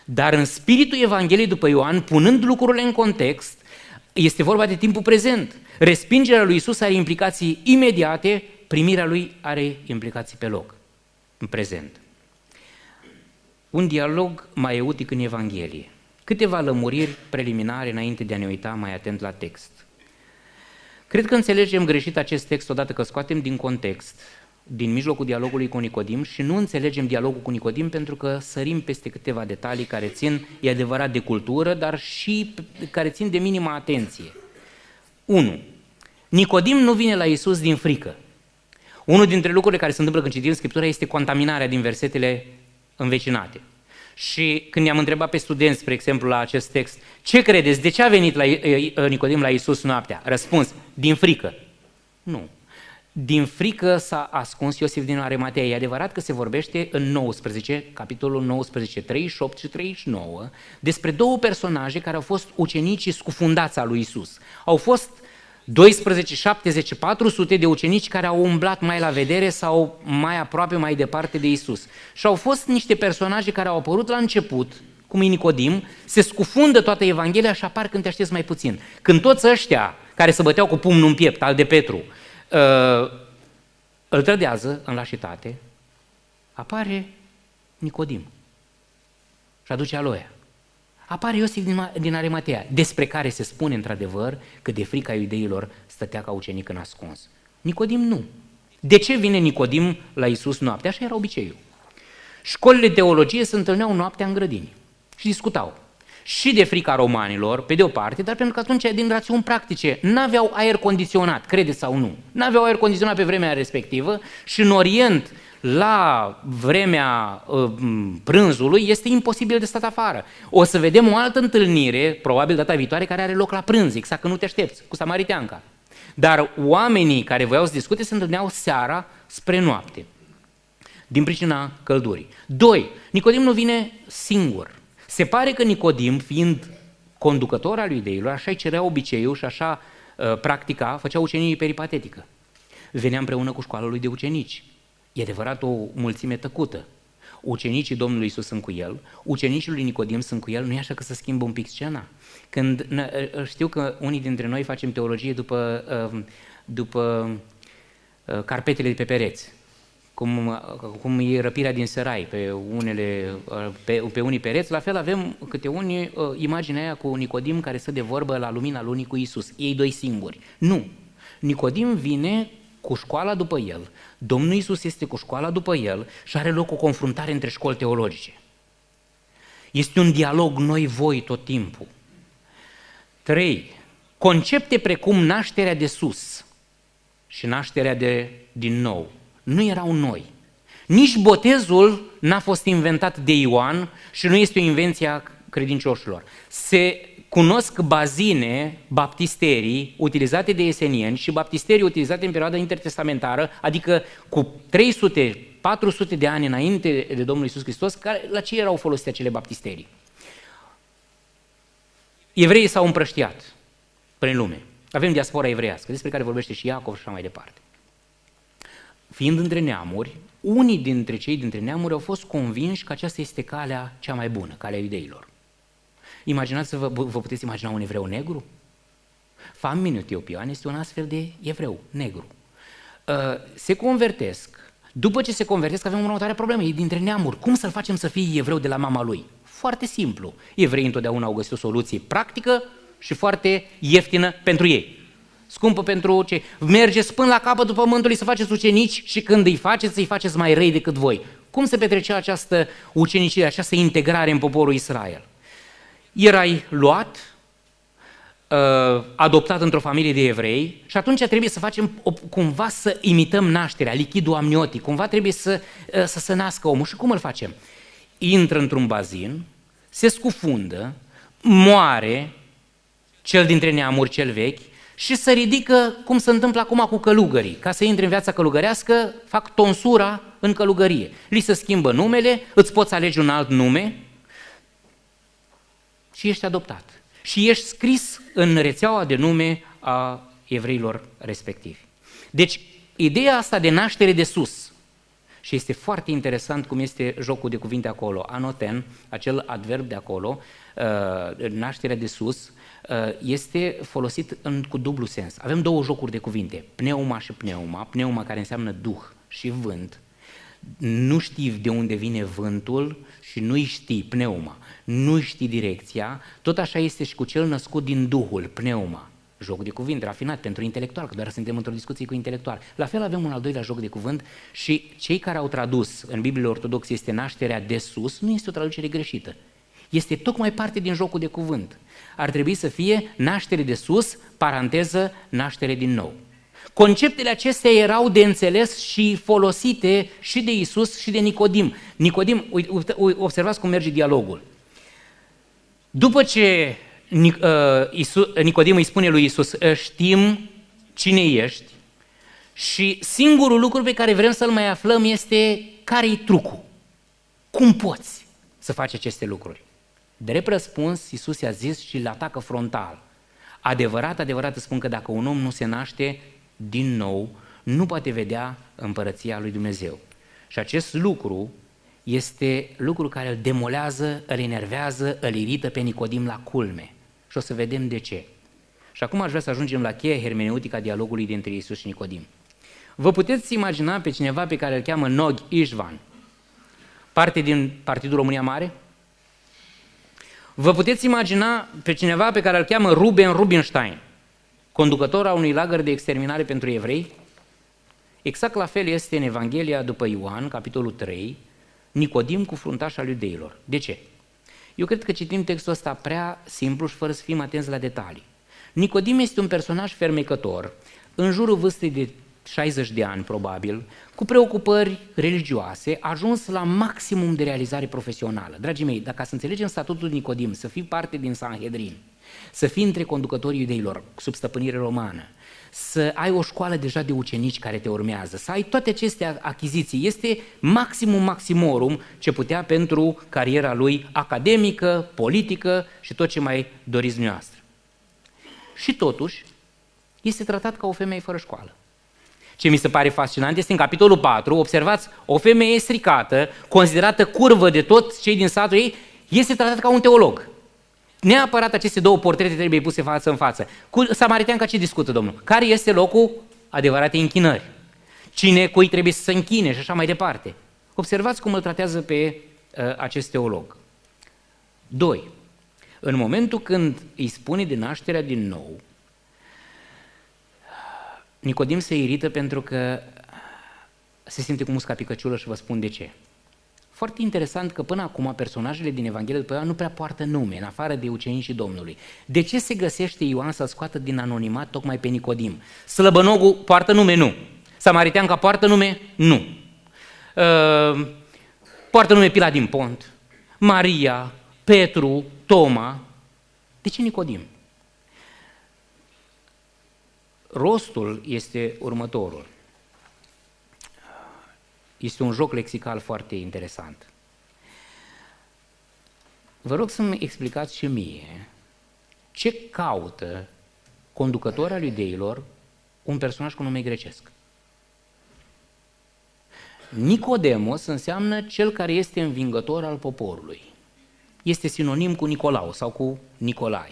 Dar în spiritul Evangheliei după Ioan, punând lucrurile în context, este vorba de timpul prezent. Respingerea lui Iisus are implicații imediate, primirea lui are implicații pe loc, în prezent. Un dialog maieutic în Evanghelie. Câteva lămuriri preliminare înainte de a ne uita mai atent la text. Cred că înțelegem greșit acest text odată că scoatem din context, din mijlocul dialogului cu Nicodim și nu înțelegem dialogul cu Nicodim pentru că sărim peste câteva detalii care țin, e adevărat, de cultură, dar și care țin de minimă atenție. 1. Nicodim nu vine la Iisus din frică. Unul dintre lucrurile care se întâmplă când citim Scriptura este contaminarea din versetele învecinate. Și când i-am întrebat pe studenți, spre exemplu, la acest text, ce credeți, de ce a venit Nicodim la Iisus noaptea? Răspuns, din frică. Nu. Din frică s-a ascuns Iosif din Arimatea. E adevărat că se vorbește în 19, capitolul 19, 38 și 39, despre două personaje care au fost ucenicii scufundați al lui Iisus. Au fost 12, 70, 400 de ucenici care au umblat mai la vedere sau mai aproape, mai departe de Iisus. Și au fost niște personaje care au apărut la început, cum e Nicodim, se scufundă toată Evanghelia și apar când te aștepți mai puțin. Când toți ăștia care se băteau cu pumnul în piept, al de Petru, îl trădează în lașitate, apare Nicodim și aduce aloia. Apare Iosif din Arimatea, despre care se spune într-adevăr că de frica iudeilor stătea ca ucenic în ascuns. Nicodim nu. De ce vine Nicodim la Iisus noaptea? Așa era obiceiul. Școlile de teologie se întâlneau noaptea în grădini și discutau. Și de frica romanilor, pe de o parte, dar pentru că atunci, din rațiuni practice, n-aveau aer condiționat, credeți sau nu, n-aveau aer condiționat pe vremea respectivă și în Orient, la vremea prânzului, este imposibil de stat afară. O să vedem o altă întâlnire, probabil data viitoare, care are loc la prânz, exact că nu te aștepți, cu samariteanca. Dar oamenii care voiau să discute se întâlneau seara spre noapte, din pricina căldurii. 2. Nicodim nu vine singur. Se pare că Nicodim, fiind conducător al lui iudeilor, așa-i cerea obiceiul și așa practica, făcea ucenicii peripatetică. Venea împreună cu școala lui de ucenici. E adevărat o mulțime tăcută. Ucenicii Domnului Iisus sunt cu el, ucenicii lui Nicodim sunt cu el, nu e așa că se schimbă un pic scena? Când știu că unii dintre noi facem teologie după carpetele de pe pereți, cum e răpirea din sărai pe unii pereți, la fel avem câte unii imaginea aia cu Nicodim care stă de vorbă la lumina lunii cu Iisus, ei doi singuri. Nu, Nicodim vine cu școala după el, Domnul Iisus este cu școala după el și are loc o confruntare între școli teologice. Este un dialog noi-voi tot timpul. 3. Concepte precum nașterea de sus și nașterea din nou nu erau noi. Nici botezul n-a fost inventat de Ioan și nu este o invenție a credincioșilor. Se cunosc bazine baptisterii utilizate de esenieni și baptisterii utilizate în perioada intertestamentară, adică cu 300-400 de ani înainte de Domnul Iisus Hristos, la ce erau folosite acele baptisterii? Evreii s-au împrăștiat prin lume. Avem diaspora evreiască, despre care vorbește și Iacov și așa mai departe. Fiind între neamuri, unii dintre cei dintre neamuri au fost convinși că aceasta este calea cea mai bună, calea iudeilor. Imaginați-vă, vă puteți imagina un evreu negru? Famine etiopian este un astfel de evreu negru. Se convertesc. După ce se convertesc avem următoarea problemă, e dintre neamuri. Cum să-l facem să fie evreu de la mama lui? Foarte simplu. Evreii întotdeauna au găsit o soluție practică și foarte ieftină pentru ei. Scumpă pentru cei. Mergeți până la capătul pământului să faceți ucenici și când îi faceți mai răi decât voi. Cum se petrecea această ucenicie, această integrare în poporul Israel? Erai luat, adoptat într-o familie de evrei și atunci trebuie să facem cumva să imităm nașterea, lichidul amniotic, cumva trebuie să se nască omul. Și cum îl facem? Intră într-un bazin, se scufundă, moare cel dintre neamuri cel vechi și se ridică, cum se întâmplă acum cu călugării. Ca să intri în viața călugărească, fac tonsura în călugărie. Li se schimbă numele, îți poți alege un alt nume și ești adoptat. Și ești scris în rețeaua de nume a evreilor respectivi. Deci, ideea asta de naștere de sus Și este foarte interesant cum este jocul de cuvinte acolo. Anoten, acel adverb de acolo, nașterea de sus, este folosit cu dublu sens. Avem două jocuri de cuvinte, pneuma și pneuma, pneuma care înseamnă duh și vânt. Nu știi de unde vine vântul și nu-i știi, pneuma, nu știi direcția, tot așa este și cu cel născut din Duhul, pneuma. Joc de cuvinte rafinat pentru intelectual, că doar suntem într-o discuție cu intelectual. La fel avem un al doilea joc de cuvânt și cei care au tradus în Biblia Ortodoxă este nașterea de sus, nu este o traducere greșită. Este tocmai parte din jocul de cuvânt. Ar trebui să fie naștere de sus, paranteză, naștere din nou. Conceptele acestea erau de înțeles și folosite și de Iisus și de Nicodim. Nicodim, observați cum merge dialogul. După ce Nicodim îi spune lui Iisus, știm cine ești și singurul lucru pe care vrem să-l mai aflăm este care-i trucul. Cum poți să faci aceste lucruri? Drept răspuns, Iisus i-a zis și îl atacă frontal. Adevărat, adevărat îți spun că dacă un om nu se naște din nou, nu poate vedea împărăția lui Dumnezeu. Și acest lucru este lucru care îl demolează, îl enervează, îl irită pe Nicodim la culme. Și o să vedem de ce. Și acum aș vrea să ajungem la cheia hermeneutica dialogului dintre Iisus și Nicodim. Vă puteți imagina pe cineva pe care îl cheamă Nog Ișvan, parte din Partidul România Mare? Vă puteți imagina pe cineva pe care îl cheamă Ruben Rubinstein, conducător al unui lagăr de exterminare pentru evrei? Exact la fel este în Evanghelia după Ioan, capitolul 3, Nicodim cu fruntaș al iudeilor. De ce? Eu cred că citim textul ăsta prea simplu și fără să fim atenți la detalii. Nicodim este un personaj fermecător, în jurul vârstei de 60 de ani probabil, cu preocupări religioase, ajuns la maximum de realizare profesională. Dragii mei, dacă să înțelegem statutul Nicodim, să fii parte din Sanhedrin, să fii între conducătorii iudeilor sub stăpânire romană, să ai o școală deja de ucenici care te urmează, să ai toate aceste achiziții, este maximum maximorum ce putea pentru cariera lui academică, politică și tot ce mai doriți dumneavoastră. Și totuși, este tratat ca o femeie fără școală. Ce mi se pare fascinant este în capitolul 4, observați, o femeie stricată, considerată curvă de toți cei din satul ei, este tratată ca un teolog. Neapărat aceste două portrete trebuie puse față în față. Cu samariteanca ce discută Domnul? Care este locul adevăratei închinări? Cine cui trebuie să se închine și așa mai departe. Observați cum îl tratează pe acest teolog. 2. În momentul când îi spune de nașterea din nou, Nicodim se irită pentru că se simte cu musca picăciulă și vă spun de ce. Foarte interesant că până acum personajele din Evanghelia după Ioan nu prea poartă nume, în afară de ucenicii Domnului. De ce se găsește Ioan să-l scoată din anonimat tocmai pe Nicodim? Slăbănogul poartă nume? Nu. Samariteanca poartă nume? Nu. Poartă nume Pila din Pont, Maria, Petru, Toma. De ce Nicodim? Rostul este următorul. Este un joc lexical foarte interesant. Vă rog să-mi explicați și mie ce caută conducătorul al iudeilor un personaj cu nume grecesc. Nicodemos înseamnă cel care este învingător al poporului. Este sinonim cu Nicolau sau cu Nicolae.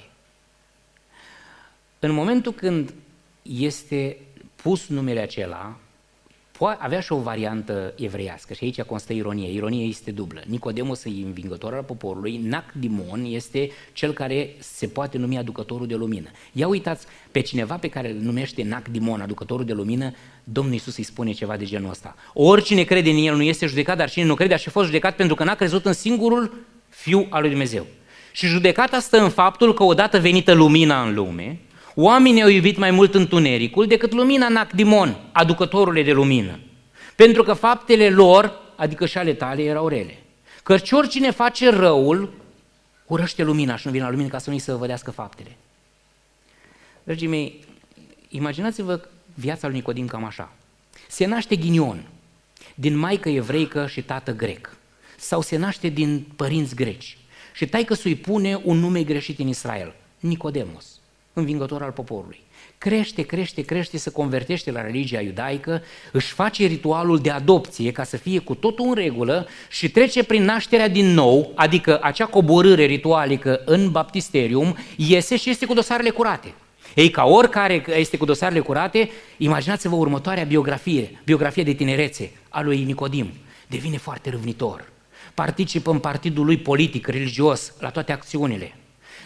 În momentul când este pus numele acela, avea și o variantă evreiască și aici constă ironie. Ironia este dublă. Nicodemos e învingător al poporului, Nacdimon este cel care se poate numi aducătorul de lumină. Ia uitați, pe cineva pe care îl numește Nacdimon, aducătorul de lumină, Domnul Iisus îi spune ceva de genul ăsta. Oricine crede în el nu este judecat, dar cine nu crede a și fost judecat pentru că n-a crezut în singurul Fiu al lui Dumnezeu. Și judecata stă în faptul că odată venită lumina în lume, oamenii au iubit mai mult întunericul decât lumina Nacdimon, aducătorule de lumină. Pentru că faptele lor, adică și ale tale, erau rele. Căci oricine face răul, urăște lumina și nu vine la lumină ca să nu-i să vădească faptele. Dragii mei, imaginați-vă viața lui Nicodim cam așa. Se naște ghinion, din maică evreică și tată grec. Sau se naște din părinți greci. Și taică-s îi pune un nume greșit în Israel, Nicodemos. învingător al poporului. Crește, se convertește la religia iudaică, își face ritualul de adopție ca să fie cu totul în regulă și trece prin nașterea din nou, adică acea coborâre ritualică în baptisterium, iese și este cu dosarele curate. Ei, ca oricare este cu dosarele curate, imaginați-vă următoarea biografie de tinerețe a lui Nicodim. Devine foarte râvnitor, participă în partidul lui politic, religios, la toate acțiunile.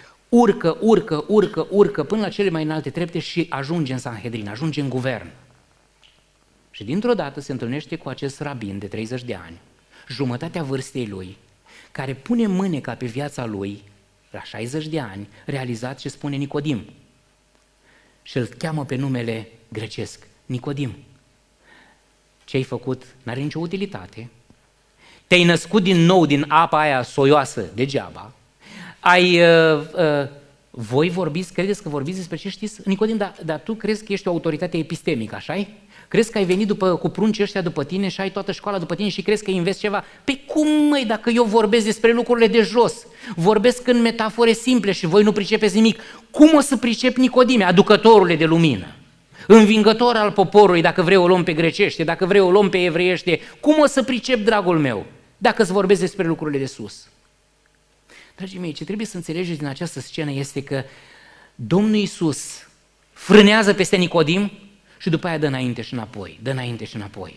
Urcă până la cele mai înalte trepte și ajunge în Sanhedrin, ajunge în guvern. Și dintr-o dată se întâlnește cu acest rabin de 30 de ani, jumătatea vârstei lui, care pune mâneca pe viața lui, la 60 de ani, realizat și spune Nicodim. Și îl cheamă pe numele grecesc, Nicodim. Ce-ai făcut n-are nicio utilitate, te-ai născut din nou din apa aia soioasă degeaba, voi vorbiți, credeți că vorbiți despre ce știți? Nicodim, dar tu crezi că ești o autoritate epistemică, așa-i? Crezi că ai venit cu pruncii ăștia după tine și ai toată școala după tine și crezi că înveți ceva? Păi cum, măi, dacă eu vorbesc despre lucrurile de jos, vorbesc în metafore simple și voi nu pricepeți nimic, cum o să pricep Nicodime, aducătorule de lumină? Învingător al poporului, dacă vrei o luăm pe grecește, dacă vrei o luăm pe evreiește, cum o să pricep, dragul meu, dacă îți vorbesc despre lucrurile de sus? Dragii mei, ce trebuie să înțelegeți din această scenă este că Domnul Iisus frânează peste Nicodim și după aia dă înainte și înapoi.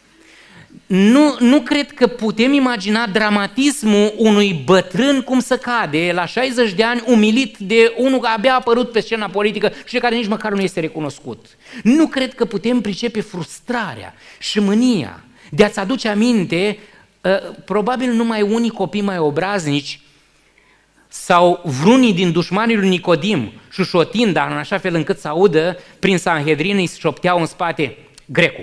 Nu cred că putem imagina dramatismul unui bătrân cum să cade la 60 de ani umilit de unul care abia a apărut pe scena politică și care nici măcar nu este recunoscut. Nu cred că putem pricepe frustrarea și mânia de a-ți aduce aminte, probabil numai unii copii mai obraznici sau vreunii din dușmanii lui Nicodim șușotind, dar în așa fel încât să audă, prin Sanhedrin îi șopteau în spate, Grecu.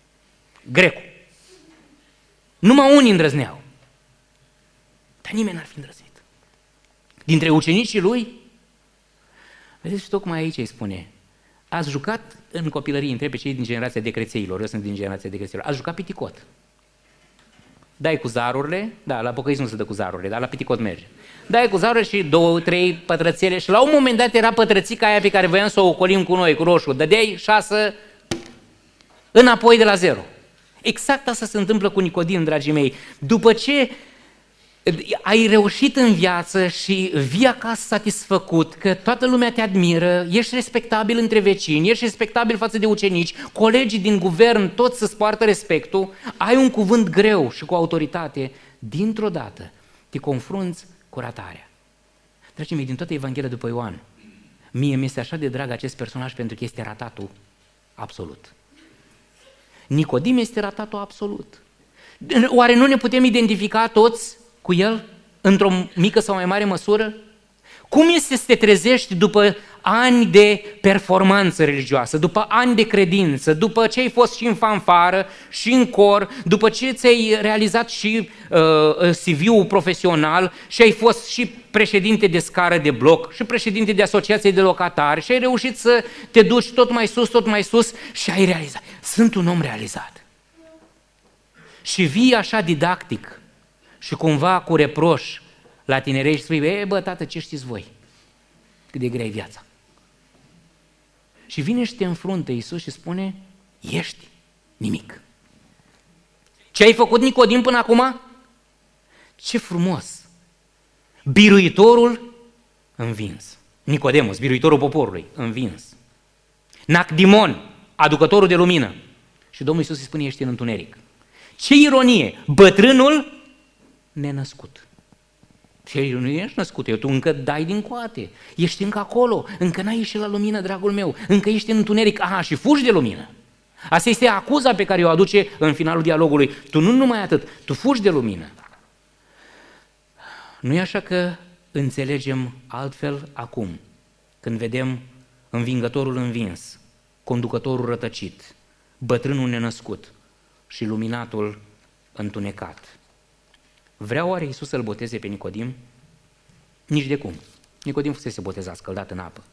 Numai unii îndrăzneau, dar nimeni n-ar fi îndrăznit. Dintre ucenicii lui, vedeți, și tocmai aici îi spune, ați jucat în copilărie, întreb pe cei din generația decrețeilor, eu sunt din generația decrețeilor, ați jucat piticot. Dai cu zarurile, da, la pocăiți nu se dă cu zarurile, dar la piticot merge. Dai cu zarurile și 2-3 pătrățele și la un moment dat era pătrățica aia pe care voiam să o ocolim cu noi, cu roșu. Dădeai 6 înapoi de la 0. Exact asta se întâmplă cu Nicodim, dragii mei. După ce ai reușit în viață și vii acasă satisfăcut, că toată lumea te admiră, ești respectabil între vecini, ești respectabil față de ucenici, colegii din guvern toți să-ți poartă respectul, ai un cuvânt greu și cu autoritate, dintr-o dată te confrunți cu ratarea. Dragii mei, din toată Evanghelia după Ioan, mie mi-este așa de drag acest personaj pentru că este ratatul absolut. Nicodim este ratatul absolut. Oare nu ne putem identifica toți cu el, într-o mică sau mai mare măsură? Cum este să te trezești după ani de performanță religioasă, după ani de credință, după ce ai fost și în fanfară, și în cor, după ce ți-ai realizat și CV-ul profesional și ai fost și președinte de scară de bloc și președinte de asociație de locatari și ai reușit să te duci tot mai sus și ai realizat. Sunt un om realizat. Și vii așa didactic și cumva cu reproș la tineri și spui, bă, tată, ce știți voi? Cât de grea e viața. Și vine și te înfruntă Iisus și spune, ești nimic. Ce ai făcut, Nicodim, până acum? Ce frumos! Biruitorul învins. Nicodemus, biruitorul poporului, învins. Nacdimon, aducătorul de lumină. Și Domnul Iisus îi spune, ești în întuneric. Ce ironie! Bătrânul nenăscut. Și nu ești născut, tu încă dai din coate, ești încă acolo, încă n-ai ieșit la lumină, dragul meu, încă ești în întuneric, și fugi de lumină. Asta este acuza pe care o aduce în finalul dialogului. Tu nu numai atât, tu fugi de lumină. Nu e așa că înțelegem altfel acum, când vedem învingătorul învins, conducătorul rătăcit, bătrânul nenăscut și luminatul întunecat. Vrea oare Iisus să-l boteze pe Nicodim? Nici de cum. Nicodim fusese botezat, scăldat în apă.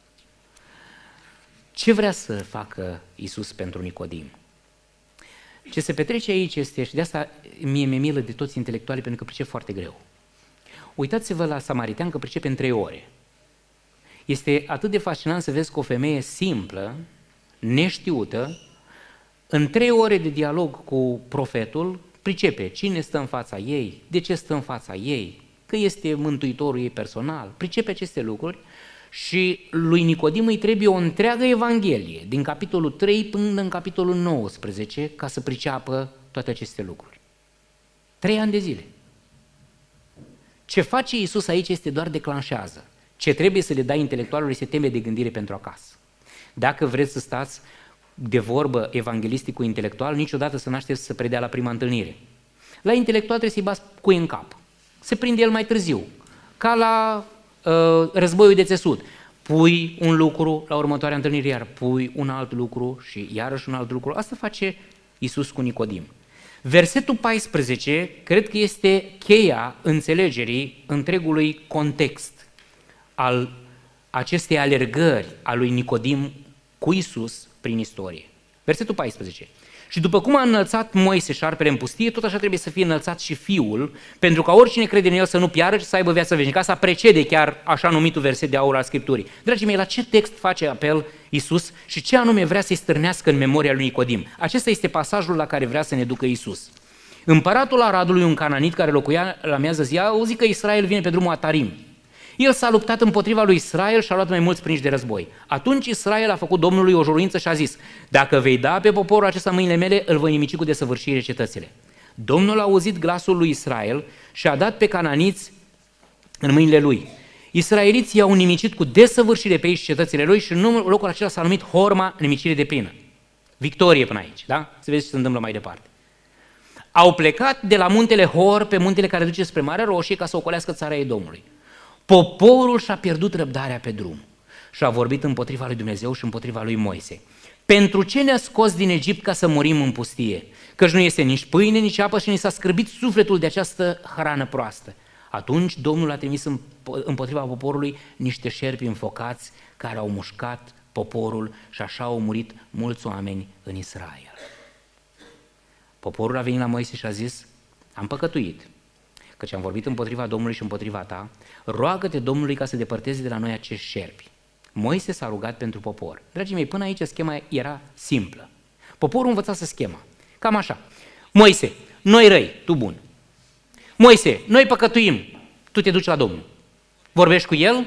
Ce vrea să facă Iisus pentru Nicodim? Ce se petrece aici este, și de asta mie mi-e milă de toți intelectualii, pentru că pricep foarte greu. Uitați-vă la samaritean că pricepe în 3 ore. Este atât de fascinant să vezi că o femeie simplă, neștiută, în 3 ore de dialog cu profetul, pricepe cine stă în fața ei, de ce stă în fața ei, că este mântuitorul ei personal, pricepe aceste lucruri și lui Nicodim îi trebuie o întreagă evanghelie, din capitolul 3 până în capitolul 19, ca să priceapă toate aceste lucruri. 3 ani de zile. Ce face Iisus aici este doar declanșează. Ce trebuie să le dai intelectualului este teme de gândire pentru acasă. Dacă vreți să stați de vorbă evanghelistic cu intelectual, niciodată să n-aștepți să predea la prima întâlnire. La intelectual trebuie să-i bați cuie în cap. Se prinde el mai târziu, ca la războiul de țesut. Pui un lucru, la următoarea întâlnire iar pui un alt lucru și iarăși un alt lucru. Asta face Iisus cu Nicodim. Versetul 14 cred că este cheia înțelegerii întregului context al acestei alergări a lui Nicodim cu Iisus prin istorie. Versetul 14. Și după cum a înălțat Moise șarpele în pustie, tot așa trebuie să fie înălțat și Fiul, pentru ca oricine crede în El să nu piară, ci să aibă viață veșnică. Asta precede chiar așa numitul verset de aur al Scripturii. Dragii mei, la ce text face apel Iisus și ce anume vrea să-i stârnească în memoria lui Nicodim? Acesta este pasajul la care vrea să ne ducă Iisus. Împăratul Aradului, un cananit care locuia la miază zi, a auzit că Israel vine pe drumul Atarim. El s-a luptat împotriva lui Israel și a luat mai mulți prinși de război. Atunci Israel a făcut Domnului o juruință și a zis: dacă vei da pe poporul acesta în mâinile mele, îl voi nimici cu desăvârșire cetățile. Domnul a auzit glasul lui Israel și a dat pe cananiți în mâinile lui. Israeliții i-au nimicit cu desăvârșire pe ei și cetățile lui și în locul acela s-a numit Horma, nimicire de plină. Victorie până aici, da? Să vezi ce se întâmplă mai departe. Au plecat de la muntele Hor pe muntele care duce spre Marea Roșie ca să ocolească țara Edomului. Poporul și-a pierdut răbdarea pe drum și a vorbit împotriva lui Dumnezeu și împotriva lui Moise. Pentru ce ne-a scos din Egipt ca să murim în pustie? Căci nu este nici pâine, nici apă și ni s-a scârbit sufletul de această hrană proastă. Atunci Domnul a trimis împotriva poporului niște șerpi înfocați care au mușcat poporul și așa au murit mulți oameni în Israel. Poporul a venit la Moise și a zis: am păcătuit, căci am vorbit împotriva Domnului și împotriva ta, roagă-te Domnului ca să depărteze de la noi acești șerpi. Moise s-a rugat pentru popor. Dragii mei, până aici schema era simplă. Poporul învățase schema, cam așa: Moise, noi răi, tu bun. Moise, noi păcătuim, tu te duci la Domnul. Vorbești cu el,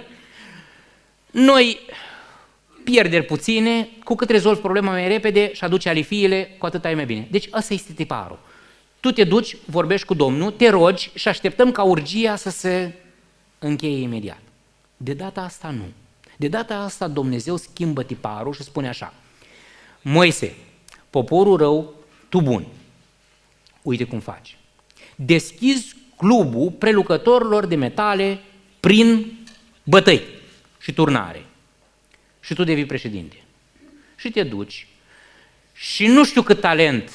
noi pierderi puține, cu cât rezolvi problema mai repede și aduci alifiile, cu atât ai mai bine. Deci ăsta este tiparul. Tu te duci, vorbești cu Domnul, te rogi și așteptăm ca urgia să se încheie imediat. De data asta nu. De data asta Dumnezeu schimbă tiparul și spune așa: Moise, poporul rău, tu bun, uite cum faci. Deschizi clubul prelucătorilor de metale prin bătăi și turnare. Și tu devii președinte. Și te duci și nu știu cât talent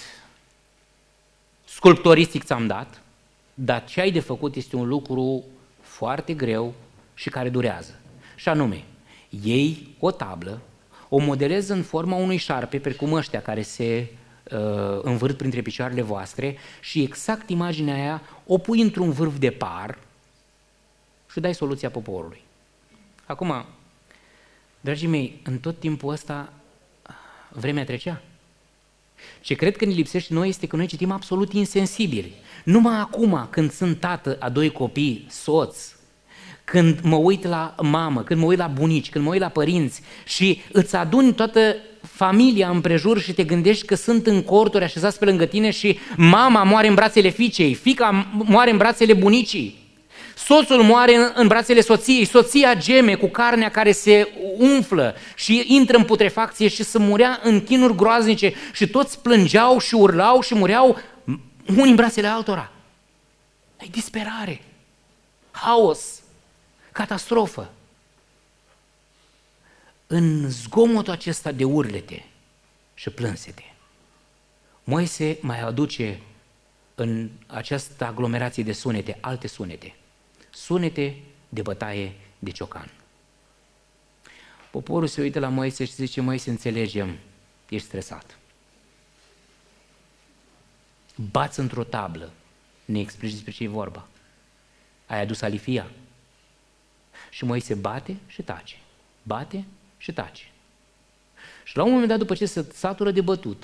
sculptoristic ți-am dat, dar ce ai de făcut este un lucru foarte greu și care durează. Și anume, iei o tablă, o modelezi în forma unui șarpe, precum ăștia care se învârt printre picioarele voastre, și exact imaginea aia o pui într-un vârf de par și dai soluția poporului. Acum, dragii mei, în tot timpul ăsta vremea trecea. Ce cred că ne lipsește noi este că noi citim absolut insensibili. Numai acum, când sunt tată a 2 copii, soț, când mă uit la mamă, când mă uit la bunici, când mă uit la părinți și îți aduni toată familia împrejur și te gândești că sunt în corturi așezați pe lângă tine și mama moare în brațele fiicei, fiica moare în brațele bunicii, soțul moare în brațele soției, soția geme cu carnea care se umflă și intră în putrefacție și se murea în chinuri groaznice și toți plângeau și urlau și mureau unii în brațele altora. E disperare, haos, catastrofă. În zgomotul acesta de urlete și plânsete, Moise mai aduce în această aglomerație de sunete alte sunete. Sunete de bătaie de ciocan. Poporul se uită la Moise și zice: Moise, înțelegem, ești stresat. Bați într-o tablă, ne explici despre ce e vorba. Ai adus alifia? Și Moise bate și tace. Bate și tace. Și la un moment dat, după ce se satură de bătut,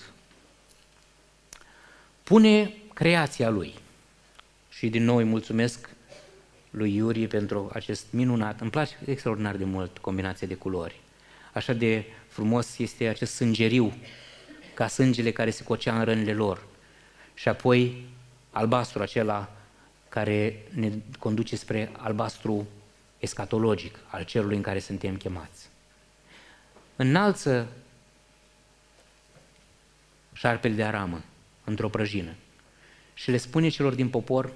pune creația lui. Și din nou îi mulțumesc lui Iurie pentru acest minunat, îmi place extraordinar de mult combinația de culori. Așa de frumos este acest sângeriu, ca sângele care se cocea în rănile lor. Și apoi albastru acela care ne conduce spre albastru escatologic al cerului în care suntem chemați. Înalță șarpele de aramă într-o prăjină și le spune celor din popor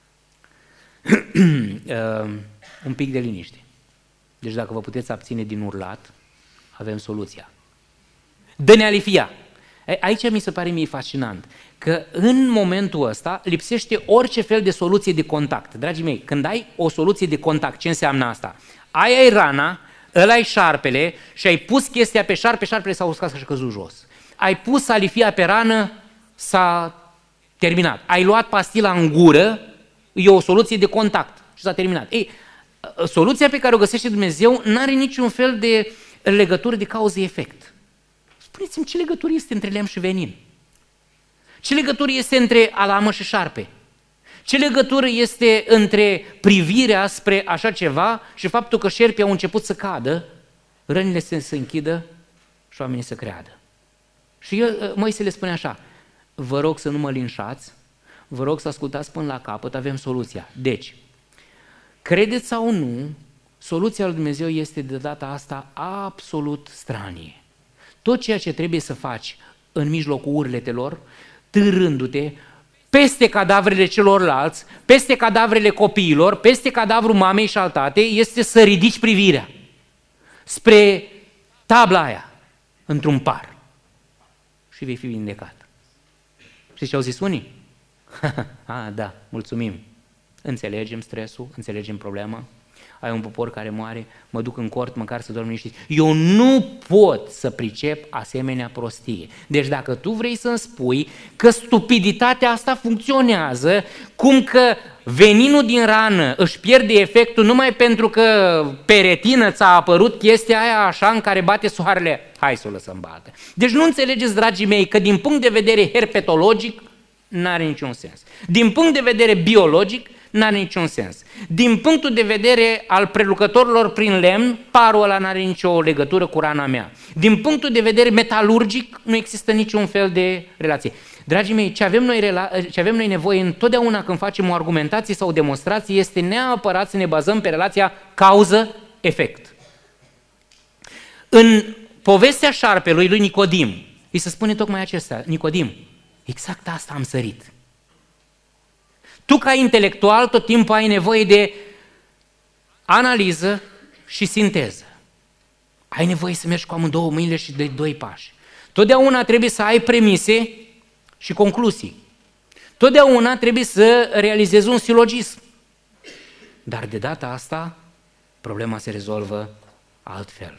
un pic de liniște. Deci dacă vă puteți abține din urlat, avem soluția. Dă-ne alifia! Aici mi se pare mie fascinant că în momentul ăsta lipsește orice fel de soluție de contact. Dragii mei, când ai o soluție de contact, ce înseamnă asta? Aia e rana, ăla e șarpele și ai pus chestia pe șarpe, șarpele s-a uscat și a căzut jos. Ai pus alifia pe rană, s-a terminat. Ai luat pastila în gură, e o soluție de contact și s-a terminat. Ei, soluția pe care o găsește Dumnezeu nu are niciun fel de legătură de cauză-efect. Spuneți-mi, ce legătură este între lemn și venin? Ce legătură este între alamă și șarpe? Ce legătură este între privirea spre așa ceva și faptul că șerpii au început să cadă, rănile se închidă și oamenii să creadă? Și Moise le spune așa: vă rog să nu mă linșați, vă rog să ascultați până la capăt, avem soluția. Deci, credeți sau nu, soluția lui Dumnezeu este de data asta absolut stranie. Tot ceea ce trebuie să faci în mijlocul urletelor, târându-te peste cadavrele celorlalți, peste cadavrele copiilor, peste cadavrul mamei și al tatei, este să ridici privirea spre tabla aia, într-un par. Și vei fi vindecat. Știți ce au zis unii? Da, mulțumim. Înțelegem stresul, înțelegem problema. Ai un popor care moare, mă duc în cort măcar să dorm liniștit. Eu nu pot să pricep asemenea prostie. Deci dacă tu vrei să-mi spui că stupiditatea asta funcționează, cum că veninul din rană își pierde efectul numai pentru că pe retină ți-a apărut chestia aia așa în care bate soarele, hai să o lăsăm bată. Deci nu înțelegeți, dragii mei, că din punct de vedere herpetologic n-are niciun sens. Din punct de vedere biologic n-are niciun sens. Din punctul de vedere al prelucrătorilor prin lemn, parul ăla n-are nicio legătură cu rana mea. Din punctul de vedere metalurgic, nu există niciun fel de relație. Dragii mei, ce avem noi nevoie întotdeauna când facem o argumentație sau o demonstrație este neapărat să ne bazăm pe relația cauză-efect. În povestea șarpelui lui Nicodim, îi se spune tocmai acesta: Nicodim, exact asta am sărit. Tu, ca intelectual, tot timpul ai nevoie de analiză și sinteză. Ai nevoie să mergi cu amândouă mâinile și de doi pași. Totdeauna trebuie să ai premise și concluzii. Totdeauna trebuie să realizezi un silogism. Dar de data asta, problema se rezolvă altfel.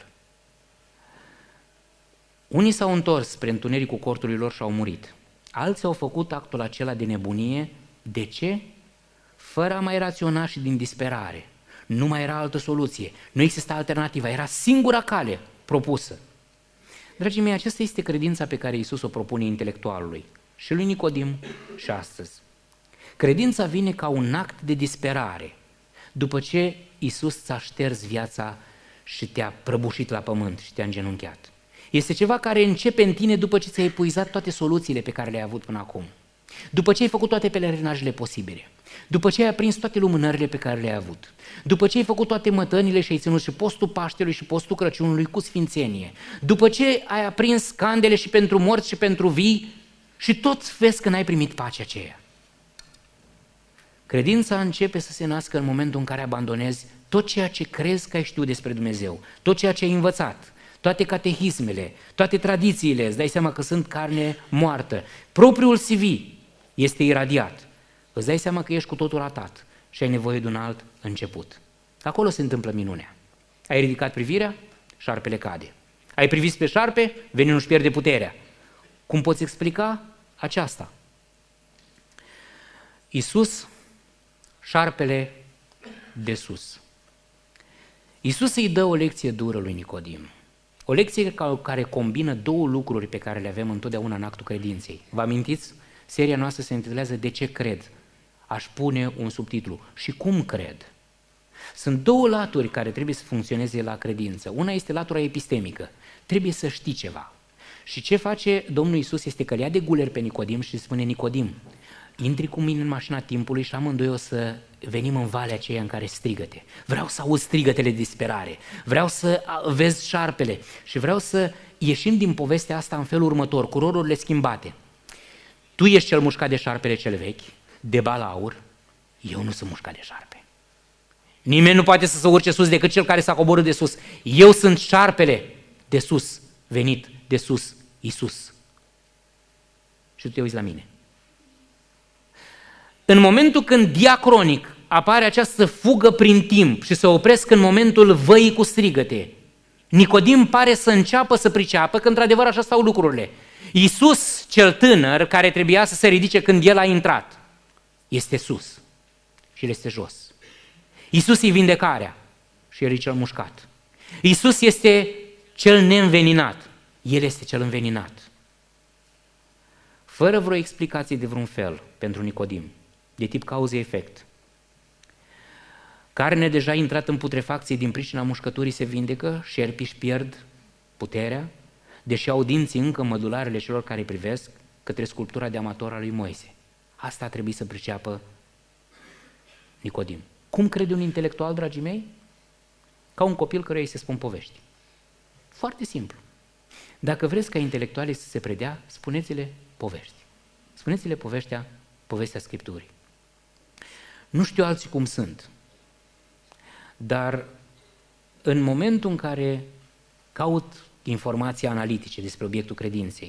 Unii s-au întors spre întunericul cortului lor și au murit. Alții au făcut actul acela de nebunie. De ce? Fără a mai raționa și din disperare. Nu mai era altă soluție, nu exista alternativă, era singura cale propusă. Dragii mei, aceasta este credința pe care Iisus o propune intelectualului și lui Nicodim și astăzi. Credința vine ca un act de disperare, după ce Iisus ți-a șters viața și te-a prăbușit la pământ și te-a îngenunchiat. Este ceva care începe în tine după ce ți-ai epuizat toate soluțiile pe care le-ai avut până acum. După ce ai făcut toate pelerinajele posibile, după ce ai aprins toate lumânările pe care le-ai avut, după ce ai făcut toate mătănile și ai ținut și postul Paștelui și postul Crăciunului cu sfințenie, după ce ai aprins candele și pentru morți și pentru vii și tot vezi că n-ai primit pacea aceea. Credința începe să se nască în momentul în care abandonezi tot ceea ce crezi că ai știut despre Dumnezeu, tot ceea ce ai învățat, toate catehismele, toate tradițiile, îți dai seama că sunt carne moartă. Propriul CV este iradiat. Îți dai seama că ești cu totul ratat și ai nevoie de un alt început. Acolo se întâmplă minunea. Ai ridicat privirea, șarpele cade. Ai privit pe șarpe, veninul își pierde puterea. Cum poți explica aceasta? Iisus, șarpele de sus. Iisus îi dă o lecție dură lui Nicodim. O lecție care combină două lucruri pe care le avem întotdeauna în actul credinței. Vă amintiți? Seria noastră se intitulează De ce cred? Aș pune un subtitlu. Și cum cred? Sunt două laturi care trebuie să funcționeze la credință. Una este latura epistemică. Trebuie să știi ceva. Și ce face Domnul Iisus este că le ia de guler pe Nicodim și spune: Nicodim, intri cu mine în mașina timpului și amândoi o să venim în valea aceea în care strigăte. Vreau să auzi strigătele de disperare, vreau să vezi șarpele și vreau să ieșim din povestea asta în felul următor, cu rolurile schimbate. Tu ești cel mușcat de șarpele cel vechi, de balaur, eu nu sunt mușcat de șarpe. Nimeni nu poate să se urce sus decât cel care s-a coborât de sus. Eu sunt șarpele de sus, venit de sus, Iisus. Și tu te uiți la mine. În momentul când diacronic apare această fugă prin timp și se opresc în momentul văii cu strigăte, Nicodim pare să înceapă să priceapă că într-adevăr așa stau lucrurile. Iisus cel tânăr, care trebuia să se ridice când el a intrat, este sus și el este jos. Iisus e vindecarea și el e cel mușcat. Iisus este cel neînveninat, el este cel înveninat. Fără vreo explicație de vreun fel pentru Nicodim, de tip cauză-efect. Carne deja intrat în putrefacție din pricina mușcăturii se vindecă, șerpii își pierd puterea, deși au dinții încă mădularele celor care privesc către sculptura de amator a lui Moise. Asta a trebuit să priceapă Nicodim. Cum crede un intelectual, dragii mei? Ca un copil căruia îi se spun povești. Foarte simplu. Dacă vreți ca intelectualii să se predea, spuneți-le povești. Spuneți-le povestea Scripturii. Nu știu alții cum sunt, dar în momentul în care caut informații analitice despre obiectul credinței,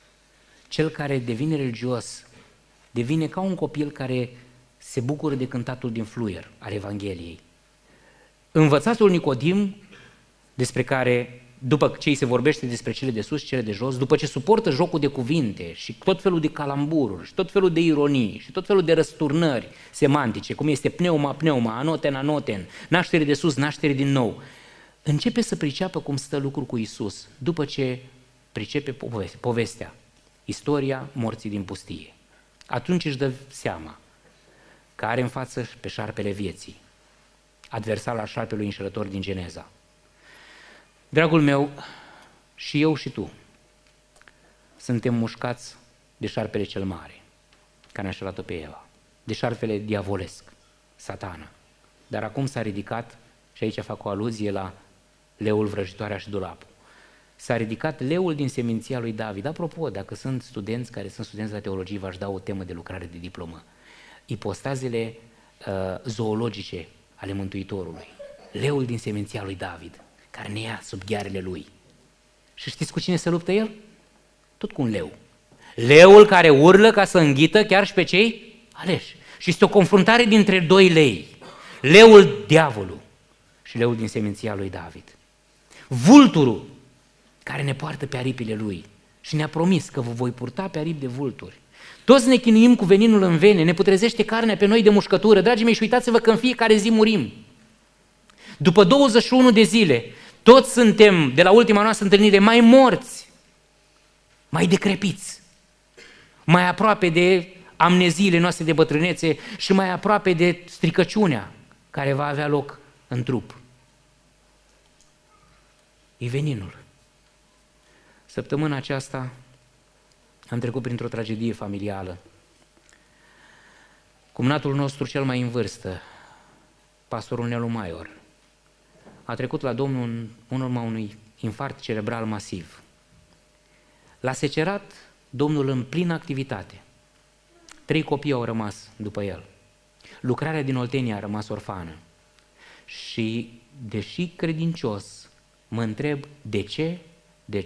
cel care devine religios devine ca un copil care se bucură de cântatul din fluier al Evangheliei. Învățatul Nicodim, despre care, după ce îi se vorbește despre cele de sus și cele de jos, după ce suportă jocul de cuvinte și tot felul de calambururi și tot felul de ironii și tot felul de răsturnări semantice, cum este pneuma, anoten, anoten, naștere de sus, naștere din nou, începe să priceapă cum stă lucrul cu Iisus, după ce pricepe povestea, istoria morții din pustie. Atunci își dă seama că are în față pe șarpele vieții, adversar al șarpelui înșelător din Geneza. Dragul meu, și eu și tu suntem mușcați de șarpele cel mare, care a înșelat-o pe Eva, de șarpele diavolesc, Satana. Dar acum s-a ridicat, și aici fac o aluzie la leul, vrăjitoarea și dulapul, s-a ridicat leul din seminția lui David. Apropo, dacă sunt studenți care sunt studenți la teologie, v-aș da o temă de lucrare de diplomă. Ipostazele zoologice ale Mântuitorului. Leul din seminția lui David, care ne ia sub ghearele lui. Și știți cu cine se luptă el? Tot cu un leu. Leul care urlă ca să înghită chiar și pe cei aleși. Și este o confruntare dintre doi lei. Leul, diavolul, și leul din seminția lui David. Vulturul, care ne poartă pe aripile lui și ne-a promis că vă voi purta pe aripi de vulturi. Toți ne chinuim cu veninul în vene, ne putrezește carnea pe noi de mușcătură. Dragii mei, și uitați-vă că în fiecare zi murim. După 21 de zile, toți suntem, de la ultima noastră întâlnire, mai morți, mai decrepiți, mai aproape de amneziile noastre de bătrânețe și mai aproape de stricăciunea care va avea loc în trup. E veninul. Săptămâna aceasta am trecut printr-o tragedie familială. Cumnatul nostru cel mai în vârstă, pastorul Nelu Maior, a trecut la Domnul în urma unui infarct cerebral masiv. L-a secerat Domnul în plină activitate. 3 copii au rămas după el. Lucrarea din Oltenia a rămas orfană. Și, deși credincios, mă întreb de ce? De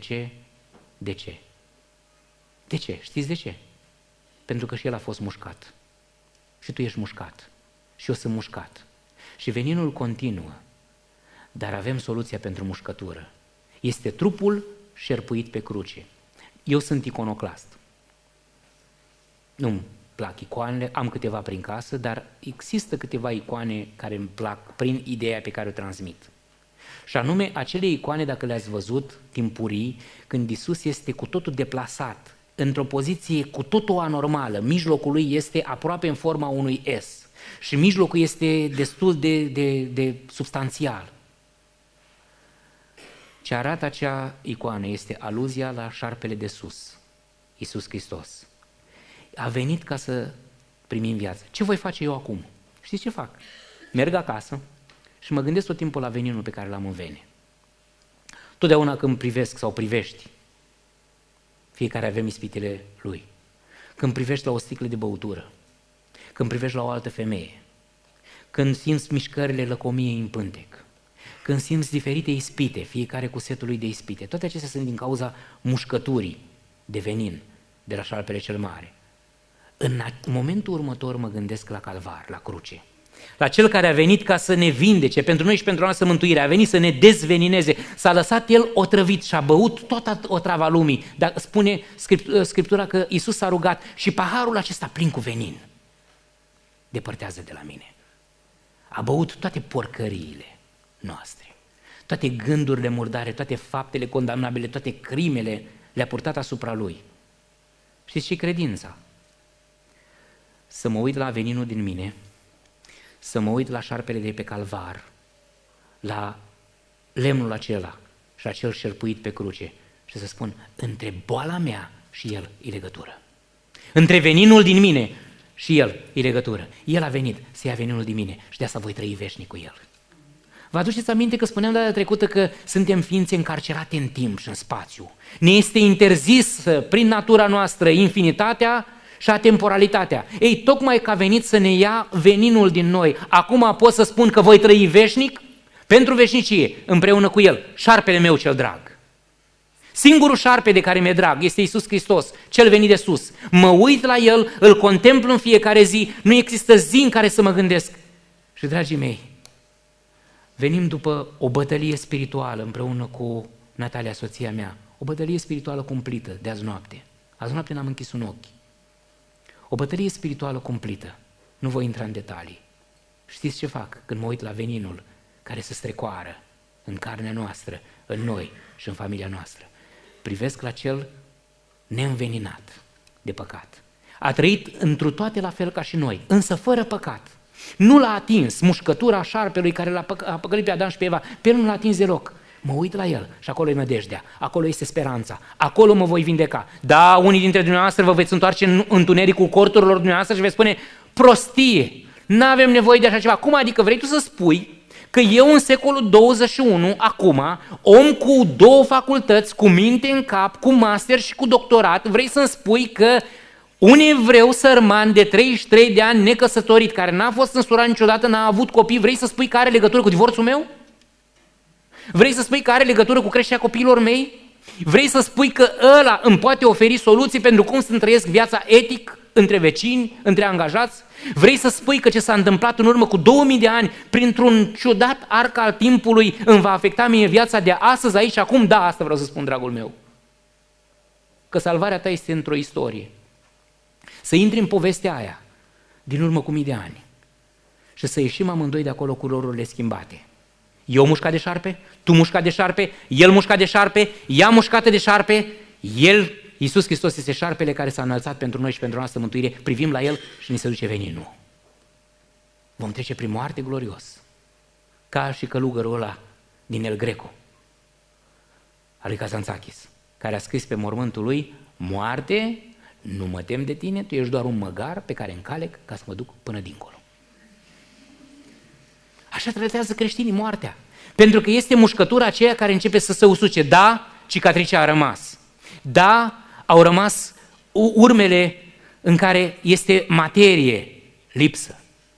ce? Știți de ce? Pentru că și el a fost mușcat. Și tu ești mușcat. Și eu sunt mușcat. Și veninul continuă. Dar avem soluția pentru mușcătură. Este trupul șerpuit pe cruce. Eu sunt iconoclast. Nu-mi plac icoanele, am câteva prin casă, dar există câteva icoane care îmi plac prin ideea pe care o transmit. Și anume acele icoane, dacă le-ați văzut, timpurii, când Iisus este cu totul deplasat, într-o poziție cu totul anormală, mijlocul lui este aproape în forma unui S și mijlocul este destul de substanțial. Ce arată acea icoană este aluzia la șarpele de sus, Iisus Hristos. A venit ca să primim viață. Ce voi face eu acum? Știți ce fac? Merg acasă și mă gândesc tot timpul la veninul pe care l-am în vene. Totdeauna când privesc sau privești, fiecare avem ispitele lui, când privești la o sticlă de băutură, când privești la o altă femeie, când simți mișcările lăcomiei în pântec, când simți diferite ispite, fiecare cu setul lui de ispite, toate acestea sunt din cauza mușcăturii de venin de la șarpele cel mare. În momentul următor mă gândesc la calvar, la cruce, la cel care a venit ca să ne vindece pentru noi și pentru noastră mântuire, a venit să ne dezvenineze, s-a lăsat el otrăvit și a băut toată otrava lumii, dar spune Scriptura că Iisus s-a rugat și paharul acesta plin cu venin, depărtează de la mine. A băut toate porcăriile noastre, toate gândurile murdare, toate faptele condamnabile, toate crimele le-a purtat asupra lui. Știți ce credința? Să mă uit la veninul din mine, să mă uit la șarpele de pe calvar, la lemnul acela și la cel șerpuit pe cruce și să spun, între boala mea și el e legătură. Între veninul din mine și el e legătură. El a venit să ia veninul din mine și de asta voi trăi veșnic cu el. Vă aduceți aminte că spuneam data trecută că suntem ființe încarcerate în timp și în spațiu. Ne este interzis prin natura noastră infinitatea și atemporalitatea. Ei, tocmai că a venit să ne ia veninul din noi, acum pot să spun că voi trăi veșnic pentru veșnicie, împreună cu el, șarpele meu cel drag. Singurul șarpe de care mi-e drag este Iisus Hristos, cel venit de sus. Mă uit la el, îl contemplu în fiecare zi, nu există zi în care să mă gândesc. Și, dragii mei, venim după o bătălie spirituală împreună cu Natalia, soția mea, o bătălie spirituală cumplită de azi noapte. Azi noapte n-am închis un ochi. O bătălie spirituală cumplită. Nu voi intra în detalii. Știți ce fac când mă uit la veninul care se strecoară în carnea noastră, în noi și în familia noastră? Privesc la cel neînveninat de păcat. A trăit întru toate la fel ca și noi, însă fără păcat. Nu l-a atins mușcătura șarpelui care l-a păcălit pe Adam și pe Eva, pe el nu l-a atins deloc. Mă uit la el și acolo e nădejdea, acolo este speranța, acolo mă voi vindeca. Da, unii dintre dumneavoastră vă veți întoarce în întunericul corturilor dumneavoastră și veți spune, prostie, n-avem nevoie de așa ceva. Cum adică vrei tu să spui că eu în secolul 21, acum, om cu 2 facultăți, cu minte în cap, cu master și cu doctorat, vrei să-mi spui că un evreu sărman de 33 de ani necăsătorit, care n-a fost însurat niciodată, n-a avut copii, vrei să spui că are legătură cu divorțul meu? Vrei să spui că are legătură cu creșterea copiilor mei? Vrei să spui că ăla îmi poate oferi soluții pentru cum să-mi trăiesc viața etic între vecini, între angajați? Vrei să spui că ce s-a întâmplat în urmă cu 2000 de ani, printr-un ciudat arc al timpului, îmi va afecta mie viața de astăzi, aici, acum? Da, asta vreau să spun, dragul meu. Că salvarea ta este într-o istorie. Să intri în povestea aia din urmă cu mii de ani și să ieșim amândoi de acolo cu rolurile schimbate. Eu mușcat de șarpe, tu mușcat de șarpe, el mușcat de șarpe, ea mușcată de șarpe, el, Iisus Hristos, este șarpele care s-a înălțat pentru noi și pentru noastră mântuire, privim la el și ni se duce veninul. Vom trece prin moarte glorios, ca și călugărul ăla din El Greco, al lui Kazantzakis, care a scris pe mormântul lui, moarte, nu mă tem de tine, tu ești doar un măgar pe care încalec ca să mă duc până dincolo. Așa tratează creștinii moartea, pentru că este mușcătura aceea care începe să se usuce. Da, cicatricea a rămas. Da, au rămas urmele în care este materie, lipsă.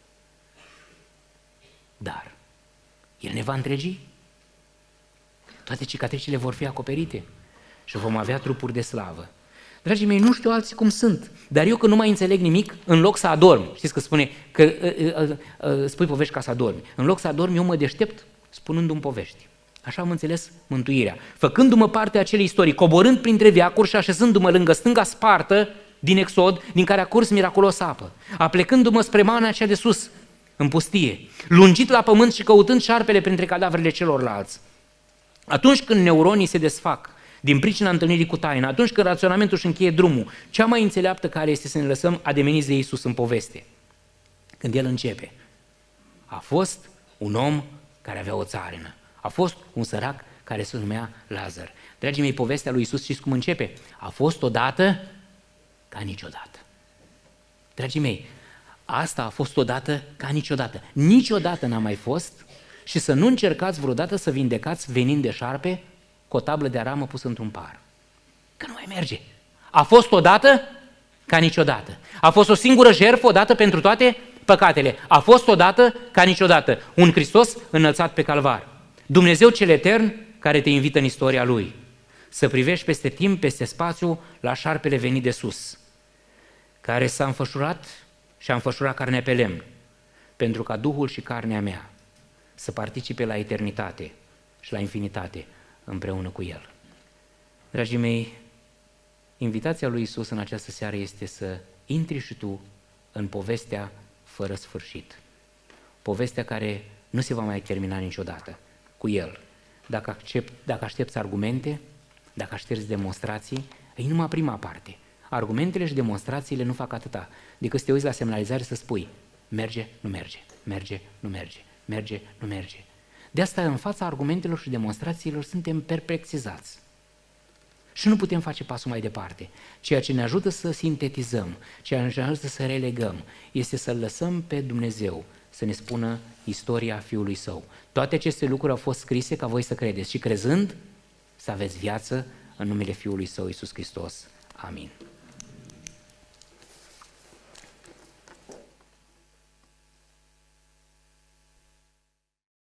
Dar el ne va întregi. Toate cicatricile vor fi acoperite și vom avea trupuri de slavă. Dragii mei, nu știu alții cum sunt, dar eu că nu mai înțeleg nimic, în loc să adorm, știți că spune că spui povești ca să adormi, în loc să adorm eu mă deștept spunându-mi povești. Așa am înțeles mântuirea, făcându-mă parte a acelei istorii, coborând printre veacuri și așezându-mă lângă stânga spartă din Exod, din care a curs miraculos apă, aplecându-mă spre mana cea de sus, în pustie, lungit la pământ și căutând șarpele printre cadavrele celorlalți. Atunci când neuronii se desfac din pricina întâlnirii cu taina, atunci când raționamentul își încheie drumul, cea mai înțeleaptă cale este să ne lăsăm ademeniți de Iisus în poveste. Când El începe, a fost un om care avea o țarină, a fost un sărac care se numea Lazar. Dragii mei, povestea lui Iisus știți cum începe? A fost odată ca niciodată. Dragii mei, asta a fost odată ca niciodată. Niciodată n-a mai fost și să nu încercați vreodată să vindecați venind de șarpe cu o tablă de aramă pusă într-un par. Că nu mai merge. A fost odată ca niciodată. A fost o singură jertfă odată pentru toate păcatele. A fost odată ca niciodată. Un Hristos înălțat pe calvar. Dumnezeu cel etern care te invită în istoria Lui. Să privești peste timp, peste spațiu, la șarpele venit de sus, care s-a înfășurat și a înfășurat carnea pe lemn, pentru ca Duhul și carnea mea să participe la eternitate și la infinitate împreună cu El. Dragii mei, invitația lui Iisus în această seară este să intri și tu în povestea fără sfârșit. Povestea care nu se va mai termina niciodată cu El. Dacă aștepți argumente, dacă aștepți demonstrații, e numai prima parte. Argumentele și demonstrațiile nu fac atâta, decât să te uiți la semnalizare să spui merge, nu merge, merge, nu merge, merge, nu merge. De asta în fața argumentelor și demonstrațiilor suntem perplexizați. Și nu putem face pasul mai departe. Ceea ce ne ajută să sintetizăm, ceea ce ne ajută să relegăm, este să-L lăsăm pe Dumnezeu să ne spună istoria Fiului Său. Toate aceste lucruri au fost scrise ca voi să credeți și crezând să aveți viață în numele Fiului Său, Iisus Hristos. Amin.